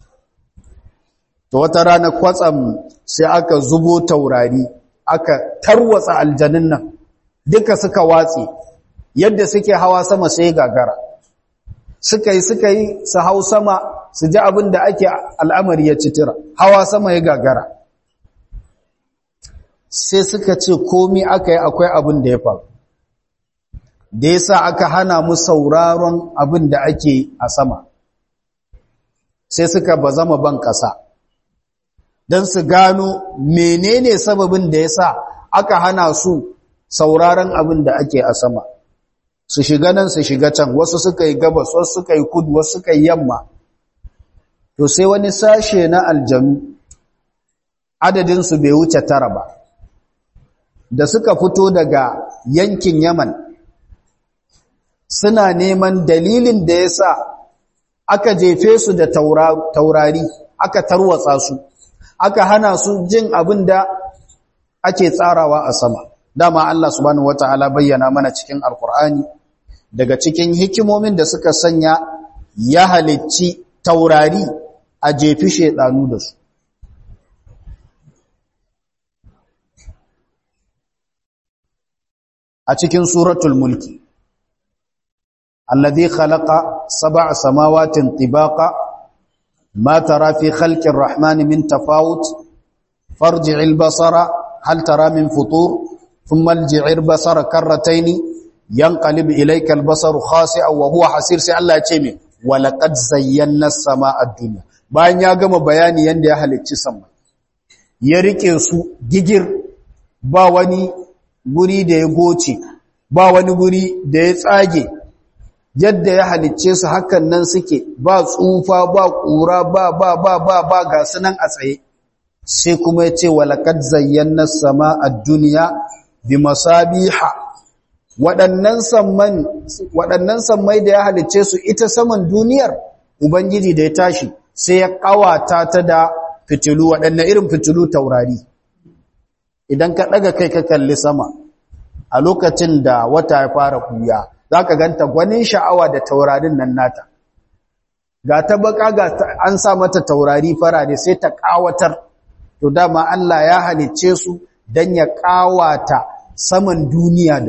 to wata rana kwatsam sai aka zubo taurari aka tarwatsa aljanin nan duka suka watse yadda suke hawa sama sai gagara suka yi suka yi su hau sama su ji abin da ake al'amari ya citira hawa sama ya gagara sai suka ce komi aka yi akwai abin da ya faru da yasa aka hana mu sauraron abin da ake a sama sai suka bazama ban ƙasa don su gano menene sababin da yasa aka hana su sauraron abin da ake a sama su shiga nan su shiga can wasu suka yi gabas wasu suka yi kudu wasu suka yi yamma to sai wani sashe na aljanu adadin su bai wuce tara ba da suka fito daga yankin Yaman suna neman dalilin da yasa aka jefe su da taurari aka tarwatsa su aka hana su jin abin da ake tsarawa a sama dama Allah subhanahu wataala bayyana mana cikin alkur'ani daga cikin hikimomin da suka sanya ya halicci taurari a jefi shedanu da su a cikin suratul mulki alladhi khalaqa sab'a samawatin tibaqa ma tara fi khalqir rahmani min tafawut farji'il basara hal tara min futur thumma irji'il basara karratayn yanqalib ilayka al-basaru khasi'an wa huwa hasir sai Allah ya ce me walaqad zayyana as-samaa ad-dunya bayan ya gama bayani yanda ya halicci sama ya rike su gigir ba wani guri da ya goce ba wani guri da ya tsage yadda ya halicce su hakan nan suke ba tsufa ba kura ba ba ba ba ba ga sunan a tsaye sai kuma ya ce walaqad zayyana as-samaa ad-dunya bimasabiha waɗannan samman waɗannan sammai da ya halicce su ita saman duniyar ubangiji da ya tashi sai ya kawata ta da fitilu waɗannan irin fitilu taurari idan ka daga kai ka kalli sama a lokacin da wata ya fara kuya zaka ganta gwanin sha'awa da taurarin nan nata ga ta baka ga an sa mata taurari farare sai ta kawatar to dama Allah ya halicce su dan ya kawata saman duniya da su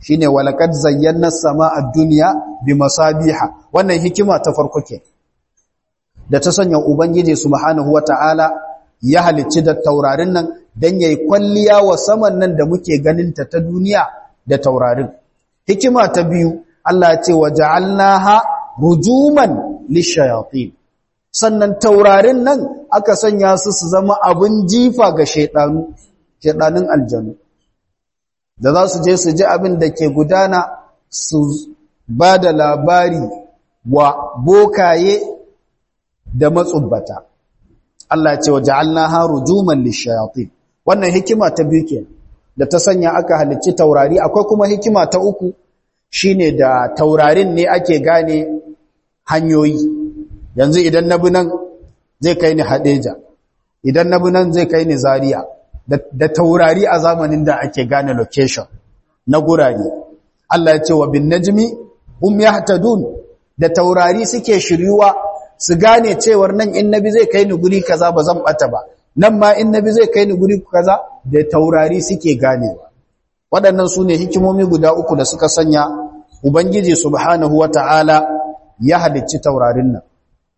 shine walaqad zayyana as-samaa ad-dunya bimasabiha wannan hikima ta farko ke da ta sanya ubangiji subhanahu wataala ya halicci da taurarin nan dan yayi kwalliya wa saman nan da muke ganin ta ta duniya da taurarin hikima ta biyu Allah ya ce waja'alnaha rujuman lishayatin sannan taurarin nan aka sanya su su zama abin jifa ga shedanu shedanin aljanu da za su je su ji abin da ke gudana su ba da labari wa bokaye da matsubbata Allah ce waja'alnaha rujuman lishayatin wannan hikima ta biyu ke da ta sanya aka halicci taurari akwai kuma hikima ta uku shine da taurarin ne ake gane hanyoyi yanzu idan na bi nan zai kai ni Hadeja idan na bi nan zai kai ni Zaria da, da taurari a zamanin da ake gane location na gurare Allah ya ce wa bin najmi hum yahtadun da taurari suke shiryuwa su gane cewar nan in nabi zai kai ni guri kaza ba zan bata ba nan ma in nabi zai kai ni guri kaza da taurari suke ganewa waɗannan su ne hikimomi guda uku da suka sanya ubangiji subhanahu wata'ala ya halicci taurarin nan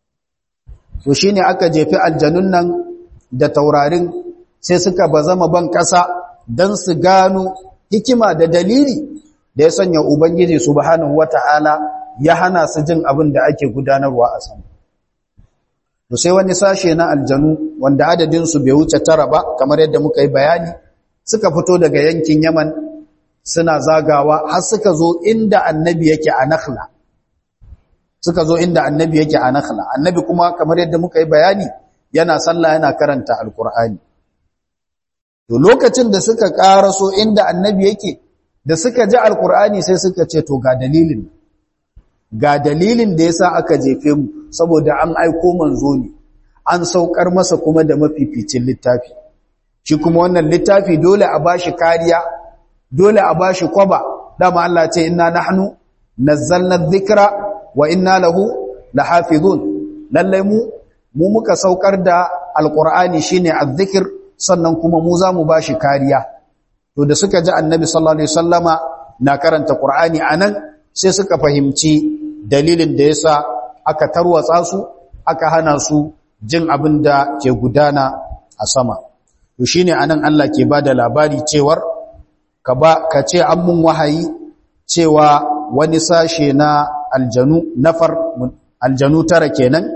to shine aka jefi aljanun nan da taurarin sai suka bazama ban ƙasa dan su gano hikima da dalili da ya sanya ubangiji subhanahu wata'ala ya hana su jin abin da ake gudanarwa a sama to sai wani sashe na aljanu wanda adadin su bai wuce tara ba kamar yadda muka yi bayani suka fito daga yankin Yaman suna zagawa har suka zo inda annabi yake a Nakhla suka zo inda annabi yake a Nakhla annabi kuma kamar yadda muka yi bayani yana sallah yana karanta alqur'ani to lokacin da suka karaso inda annabi yake da suka ji alqur'ani sai suka ce to ga dalilin ga dalilin da yasa aka jefe mu saboda an aiko manzo ne an saukar masa kuma da mafificin littafi shi kuma wannan littafi dole a bashi kariya dole a bashi kwaba dama Allah ce inna nahnu nazzalna dhikra wa inna lahu lahafizun lalle mu mu muka saukar da alqur'ani shine azzikr sannan kuma mu za mu bashi kariya to da suka ji annabi sallallahu alaihi wasallama na karanta qur'ani anan sai suka fahimci dalilin da yasa aka tarwatsa su aka hana su jin abin da ke gudana a sama to shine anan Allah ke bada labari cewar ka ba ka ce an mun wahayi cewa wani sashe na aljanu nafar aljanu tara kenan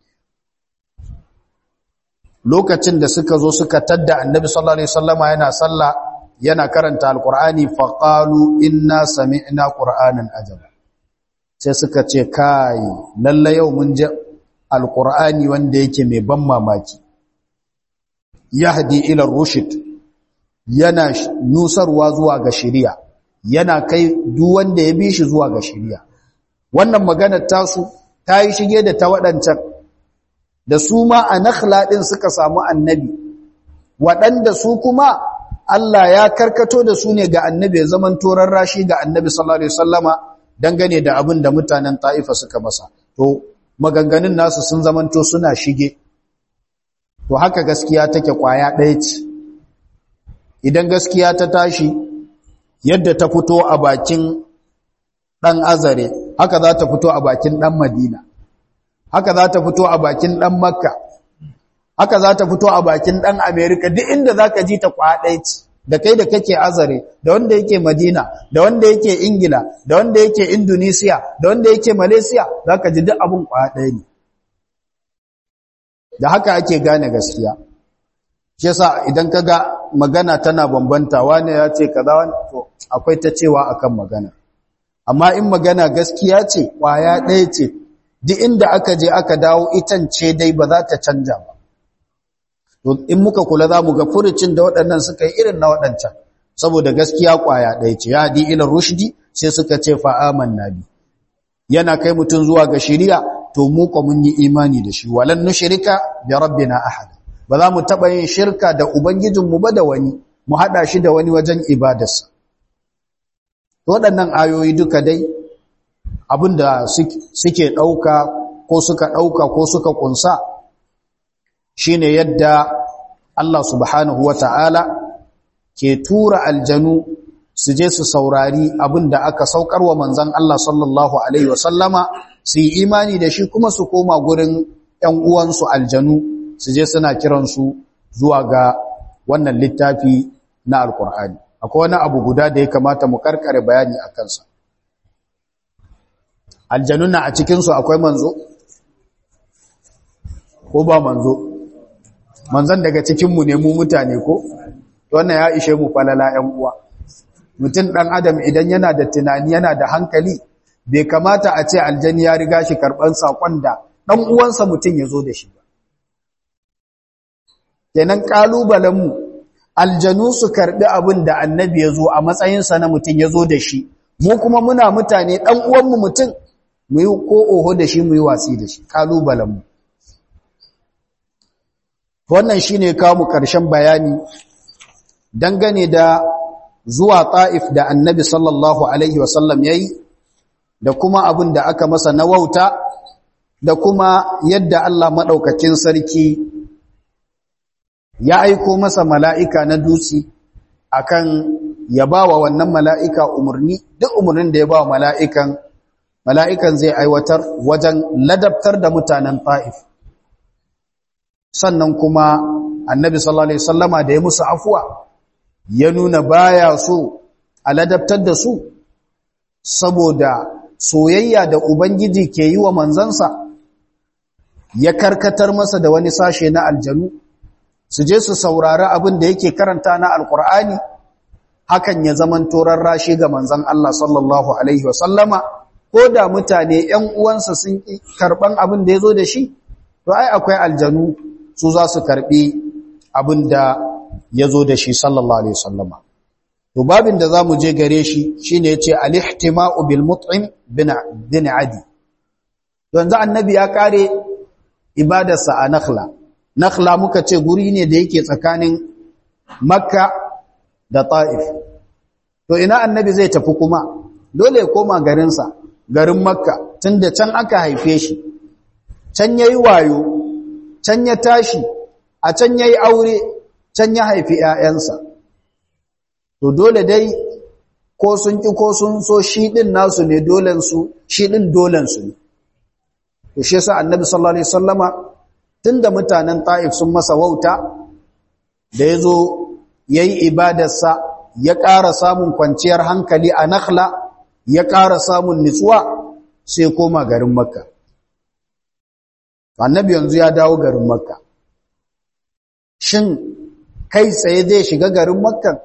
lokacin da suka zo suka tadda annabi sallallahu alaihi wasallama yana sallah yana karanta alqur'ani faqalu inna sami'na qur'anan ajaba sai suka ce kai lalle yau mun ji alqur'ani wanda yake mai ban mamaki yahdi ila rushd yana nusarwa zuwa ga shari'a yana kai duk wanda ya bi shi zuwa ga shari'a wannan maganar tasu ta yi shige da ta wadancan da su ma a Nakhla din suka samu annabi waɗanda su kuma Allah ya karkato da su ne ga annabi ya zaman toran rashi ga annabi sallallahu alaihi wasallama dangane da abin da mutanen Taifa suka masa to maganganun nasu sun zamanto suna shige to haka gaskiya take kwaya ɗaya ce idan gaskiya ta tashi yadda ta fito a bakin ɗan Azare haka za ta fito a bakin ɗan Madina haka za ta fito a bakin ɗan Makka haka za ta fito a bakin ɗan Amerika duk inda za ka ji ta kwaɗai da kai da kake Azare da wanda yake Madina da wanda yake Ingila da wanda yake Indonesia da wanda yake Malaysia za ka ji duk abin kwaɗai ne da haka ake gane gaskiya shi yasa idan ka ga magana tana bambanta wani ya ce kaza wani to akwai ta cewa akan magana amma in magana gaskiya ce kwaya ɗaya ce duk inda aka je aka dawo itan ce dai ba za ta canja ba to in muka kula za mu ga furucin da waɗannan suka yi irin na waɗancan saboda gaskiya kwaya ɗaya ce ya di ila rushdi sai suka ce fa amanna bi yana kai mutun zuwa ga shari'a to mu ko mun yi imani da shi walan nushrika bi rabbina ahad ba za mu taba yin shirka da ubangijinmu ba da wani mu hada shi da wani wajen ibadarsa waɗannan ayoyi duka dai abinda suke ɗauka ko suka ɗauka ko suka kunsa shine yadda Allah subhanahu wata'ala ke tura aljanu su je su saurari abin da aka saukar wa manzon Allah sallallahu alaihi wasallama su yi imani da shi kuma su koma gurin ƴan uwansu aljanu su je suna kiransu zuwa ga wannan littafi na alkur'ani. Akwai wani abu guda da ya kamata mu karkare bayani a kansa. Aljanun na a cikinsu akwai manzo? Ko ba manzo? Manzon daga cikinmu ne mu mutane ko? Wannan ya ishe mu falala ƴan uwa. Mutum ɗan adam idan yana da tunani yana da hankali bai kamata a ce aljani ya riga shi karɓar saƙon da ɗan uwansa mutum ya zo da shi ba. Kenan ƙalubalenmu aljanu su karɓi abin da annabi ya zo a matsayinsa na mutum ya zo da shi, mu kuma muna mutane ɗan uwanmu mutum mu yi ko oho da shi mu yi watsi da shi, ƙalubalenmu. Wannan shi ne kawo mu ƙarshen bayani dangane da zuwa Ta'if da annabi sallallahu Alaihi wasallam ya yi, da kuma abin da aka masa na wauta, da kuma yadda Allah maɗaukakin sarki ya aiko masa mala'ika na dutse akan ya ba wa wannan mala'ika umarni, duk umarnin da ya ba wa mala'ikan, mala'ikan zai aiwatar wajen ladabtar da mutanen Ta'if. Sannan kuma annabi sallallahu Alaihi wasallama da ya musu afuwa, ya nuna baya so a ladabtar da su saboda soyayya da Ubangiji ke yi wa manzansa, ya karkatar masa da wani sashe na aljanu su je su saurari abin da yake karanta na Alƙur'ani, hakan ya zaman toron rashi ga manzan Allah sallallahu Alaihi wasallama, ko da mutane ‘yan uwansa sun karɓan abin da ya zo da shi, to ai akwai aljanu su za su karɓi abin da ya zo da shi sallallahu Alaihi wasallama. To babin da za mu je gare shi shi ne ya ce alihtima'u bil mut'im bin adi. Yanzu annabi ya kare ibadarsa a Nakhla. Nakhla muka ce guri ne da yake tsakanin Makka da Ta'if. To ina annabi zai tafi kuma? Dole ya koma garinsa, garin Makka, tunda can aka haife shi. Can yayi wayo, can ya tashi, a can yayi aure, can ya haifi ‘ya'yansa. To dole dai ko sun ƙi ko sun so shi ɗin nasu ne dolensu, shi ɗin dolensu ne. To shi yasa annabi sallallahu Alaihi wasallama tun da mutanen Ta'if sun masa wauta, da ya zo ya yi ibadarsa, ya ƙara samun kwanciyar hankali a Nakhla, ya ƙara samun nutsuwa, sai koma garin Makka. Annabi yanzu ya dawo garin Makka. Shin kai tsaye zai shiga garin Makka?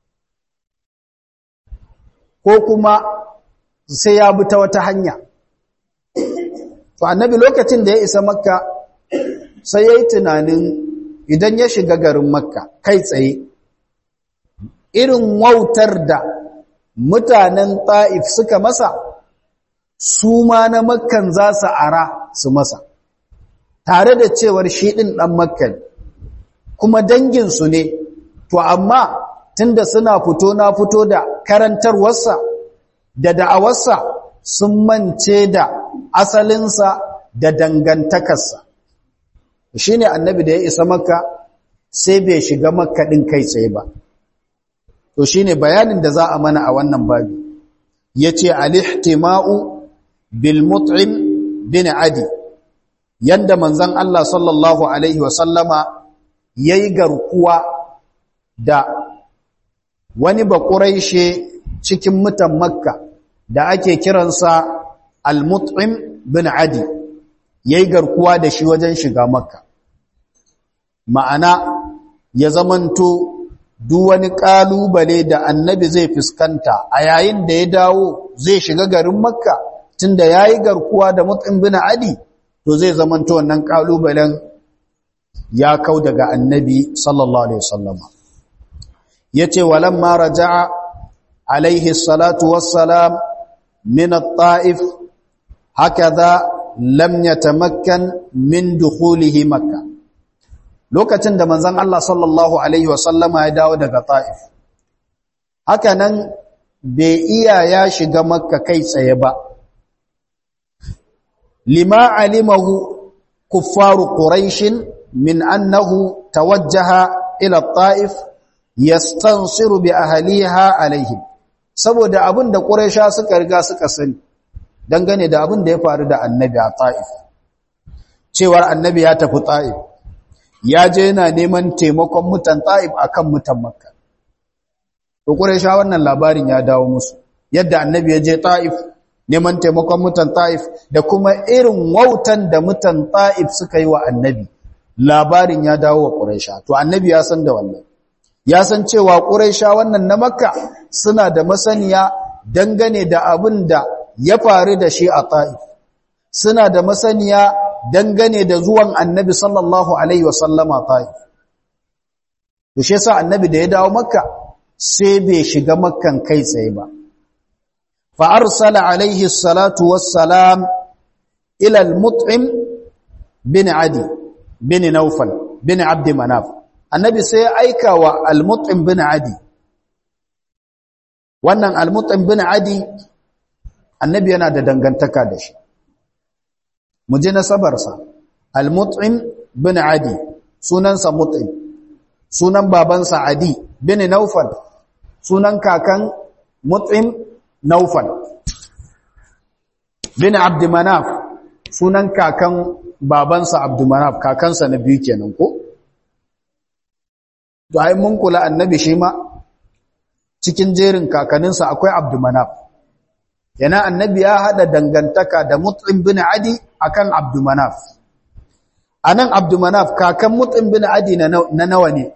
Ko kuma sai ya bi ta wata hanya? To annabi lokacin da ya isa Makka sai ya yi tunanin idan ya shiga garin Makka kai tsaye, irin wautar da mutanen Ta'if suka masa, su ma na Makkan za su ara su masa, tare da cewar shi ɗin ɗan Makka kuma danginsu ne, to amma tunda suna fito na fito da karantarwarsa da da'awarsa sun mance da asalinsa da dangantakarsa. Shi ne annabi da ya isa Makka sai bai shiga Makka ɗin kai tsaye ba. To shi ne bayanin da za a mana a wannan babi. Ya ce, alihtima'u bil mut'im bin adi, yanda manzan Allah sallallahu Alaihi wasallama ya yi garkuwa da wani bakuraishe cikin mutan Makka da ake kiransa al-mut'im bin adi, ya yi garkuwa da shi wajen shiga Makka. Ma'ana ya zamanto duk wani ƙalubale da annabi zai fuskanta a yayin da ya dawo zai shiga garin Makka, tunda ya yi garkuwa da mut'im bin adi, to zai zamanto wannan ƙalubalen ya kau daga annabi sallallahu Alaihi wasallama. yace walamma raja'a alaihi salatu wassalam min at-ta'if hakaza lam yatamakkan min dukhulihi makkah. Lokacin da manzon Allah sallallahu alaihi wasallama ya dawo daga Ta'if, haka nan bai iya ya shiga Makka kai tsaye ba, lima alimahu kuffaru quraishin min annahu tawajjaha ila Ta'if yastansiru bi ahliha alaihim, saboda abin da Quraysha suka riga suka sani dangane da abin da ya faru da annabi a Ta'if cewar annabi ya tafi Ta'if ya je yana neman taimakon mutan Ta'if akan mutan Makka to Quraysha wannan labarin ya dawo musu yadda annabi ya je Ta'if neman taimakon mutan Ta'if da kuma irin wautan da mutan Ta'if suka yi wa annabi labarin ya dawo wa Quraysha to annabi ya san da wannan ya san cewa Quraysha wannan na Makka suna da masaniya dangane da abin da ya faru da shi a Ta'if suna da masaniya dangane da zuwan annabi sallallahu alaihi wasallama Ta'if to shi yasa annabi da ya dawo Makka sai bai shiga Makkan kai tsaye ba fa arsala alaihi salatu wassalam ila al-Mut'im bin Adi bin Nawfal bin Abd Manaf annabi sai ya aika wa al-Mut'im bin Adi wannan al-Mut'im bin Adi annabi yana da dangantaka da shi mu ji nasabarsa al-Mut'im bin Adi sunansa Mut'im sunan babansa Adi bin Nawfal sunan kakan Mut'im Nawfal bin Abd Manaf sunan kakan babansa Abd Manaf kakansa na biyu kenan ko to ai mun kula annabi shi ma cikin jerin kakaninsa akwai Abd Manaf yana annabi ya hada dangantaka da Mut'im bin Adi akan Abd Manaf anan Abd Manaf kakan Mut'im bin Adi na nawa ne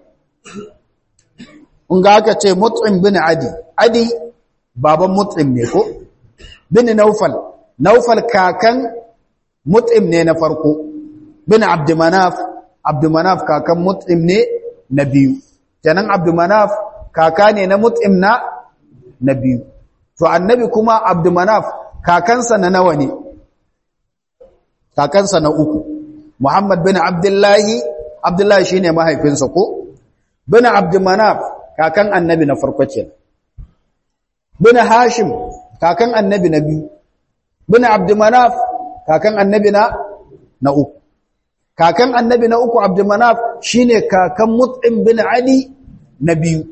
unga aka ce Mut'im bin Adi Adi baban Mut'im ne ko bin Nawfal Nawfal kakan Mut'im ne na farko bin Abd Manaf Abd Manaf kakan Mut'im ne na biyu kenan Abd Manaf kaka ne na Mut'im na na biyu to annabi kuma Abd Manaf kakansa na nawa ne kakansa na uku Muhammad bin Abdullahi Abdullahi shine mahaifinsa ko bin Abd Manaf kakan annabi na farko kenan bin Hashim kakan annabi na biyu bin Abd Manaf kakan annabi na na uku kakan annabi na uku Abd Manaf shine kakan Mut'im bin Adi na biyu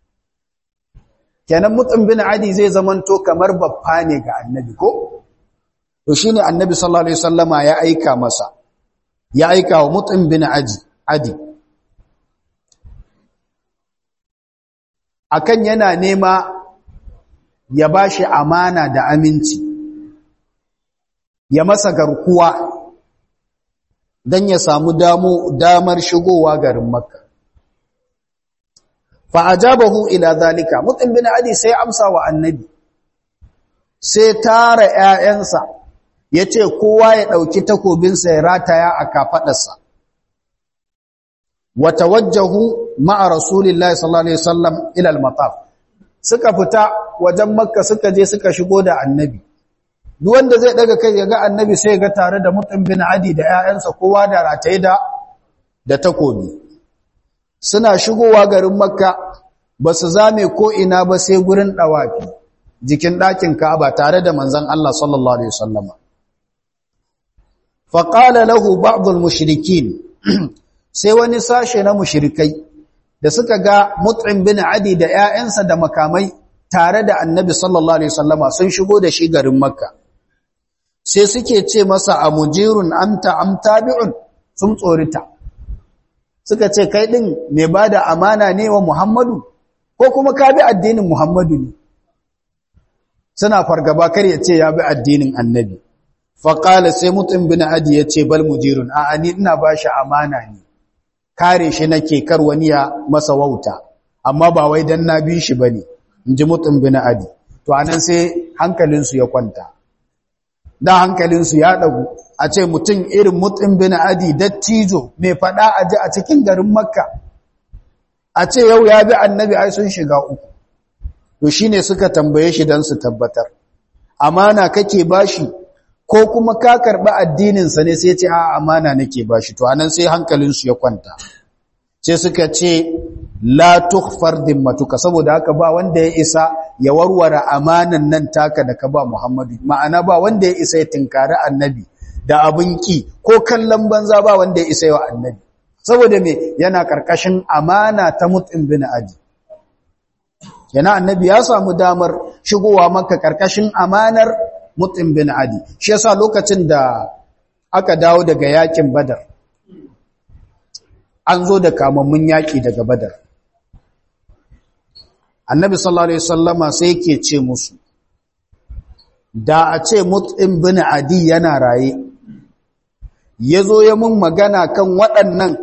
kenan Mut'im bin Adi zai zamanto kamar baffa ne ga annabi ko to shine annabi sallallahu alaihi wasallama ya aika masa ya aika wa Mut'im bin Adi Adi akan yana nema ya bashi amana da aminci ya masa garkuwa dan ya samu damu damar shigowa garin Makka fa ajabahu ila zalika Mut'im bin Adi sai amsa wa annabi sai tara ƴaƴansa yace kowa ya dauki takobinsa ya rataya a kafadarsa wa tawajjahu ma'a rasulillahi sallallahu alaihi wasallam ila al-mataf suka fita wajen Makka suka je suka shigo da annabi duk wanda zai daga kai ya ga annabi sai ya ga tare da Mut'im bin Adi da ƴaƴansa kowa da rataye da da takobi suna shigowa garin Makka ba su zame ko ina ba sai gurin dawafi jikin ɗakin Ka'aba tare da manzon Allah sallallahu alaihi wasallam fa qala lahu ba'd al-mushrikin sai wani sashe na mushrikai da suka ga Mut'im bin Adi da ƴaƴansa da makamai tare da annabi sallallahu alaihi wasallama sun shigo da shi garin Makka sai suke ce masa amujirun anta am tabi'un sun tsorita suka ce kai din mai bada amana ne wa Muhammadu ko kuma ka bi addinin Muhammadu ne suna fargaba kar ya ce ya bi addinin annabi fa qala sai Mut'im bin Adi ya ce bal mujirun a ani ina bashi amana ne kare shi nake kar wani ya masa wauta amma ba wai dan na bi shi bane inji Mut'im bin Adi to anan sai hankalinsu ya kwanta da hankalinsu ya dagu a ce mutum irin Mut'im bin Adi dattijo mai fada aje a cikin garin Makka a ce yau ya bi annabi ai sun shiga uku to shine suka tambaye shi dan su tabbatar amana kake bashi ko kuma ka karba addinin sa ne sai ya ce a amana nake bashi to anan sai hankalinsu ya kwanta sai suka ce la tukhfar dimmatuka saboda haka ba wanda ya isa ya warware amanan nan taka da ka ba Muhammadu ma'ana ba wanda ya isa ya tinkari annabi da abin ki ko kallon banza ba wanda ya isa wa annabi saboda me yana karkashin amana ta Mut'im bin Adi yana annabi ya samu damar shigowa Makka karkashin amanar Mut'im bin Adi shi yasa lokacin da aka dawo daga yakin Badar an zo da kamammun yaki daga Badar annabi sallallahu alaihi wasallama sai yake ce musu da a ce Mut'im bin Adi yana raye yazo ya mun magana kan waɗannan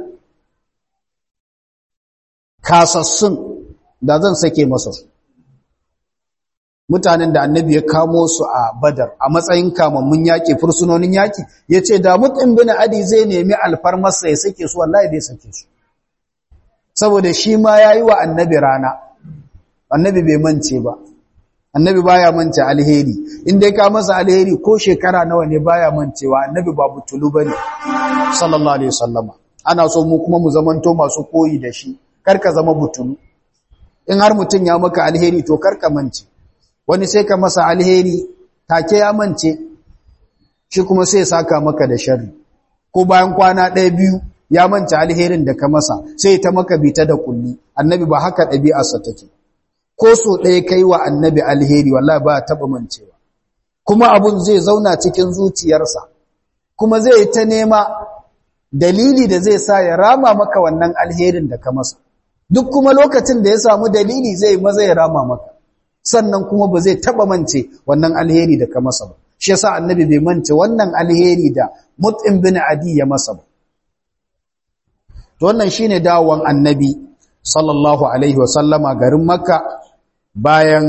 kasassun da zan sake masa su mutanen da annabi ya kamo su a Badar a matsayin kamammun yaki fursunonin yaki yace da Mut'im bin Adi zai nemi alfarmarsa ya sake su wallahi zai sake su saboda shi ma yayi wa annabi rana annabi bai mance ba annabi baya mance alheri in dai ka masa alheri ko shekara nawa ne baya mancewa annabi ba butulu bane sallallahu alaihi wasallama ana so mu kuma mu zamanto masu koyi da shi karka zama butulu in har mutun ya maka alheri to karka mance wani sai ka masa alheri take ya mance shi kuma sai ya saka maka da sharri ko bayan kwana ɗaya biyu ya mance alherin da ka masa sai ta maka bita da kulli annabi ba haka ɗabi'arsa take ko so ɗaya kai wa annabi alheri wallahi ba taɓa mancewa kuma abun zai zauna cikin zuciyarsa kuma zai ta nema dalili da zai sa ya rama maka wannan alherin da ka masa duk kuma lokacin da ya samu dalili zai maza ya rama maka sannan kuma ba zai taɓa mance wannan alheri da ka masa ba shi yasa annabi bai mance wannan alheri da Mut'im bin Adi ya masa ba to wannan shine dawon annabi sallallahu alaihi wasallama garin Makka bayan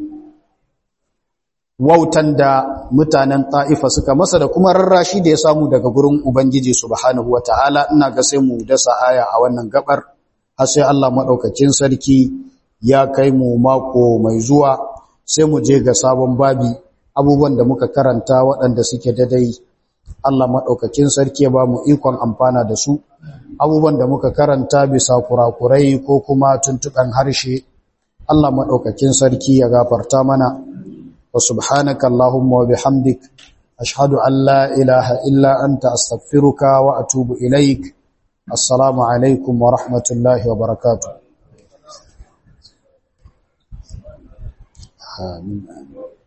wautan da mutanen Ta'ifa suka masa da kuma rarrashi da ya samu daga gurin Ubangiji subhanahu wataala ina ga sai mu dasa aya a wannan gabar har sai Allah madaukakin sarki ya kai mu mako mai zuwa sai mu je ga sabon babi abubuwan da muka karanta waɗanda suke daidai Allah madaukakin sarki ya ba mu ikon amfana da su abubuwan da muka karanta bisa kurakurai ko kuma tuntukan harshe Allah madaukakin sarki ya gafarta mana wa subhanaka allahumma wa bihamdik ashhadu an la ilaha illa anta astaghfiruka wa atubu ilaik assalamu alaikum wa rahmatullahi wa barakatuh amin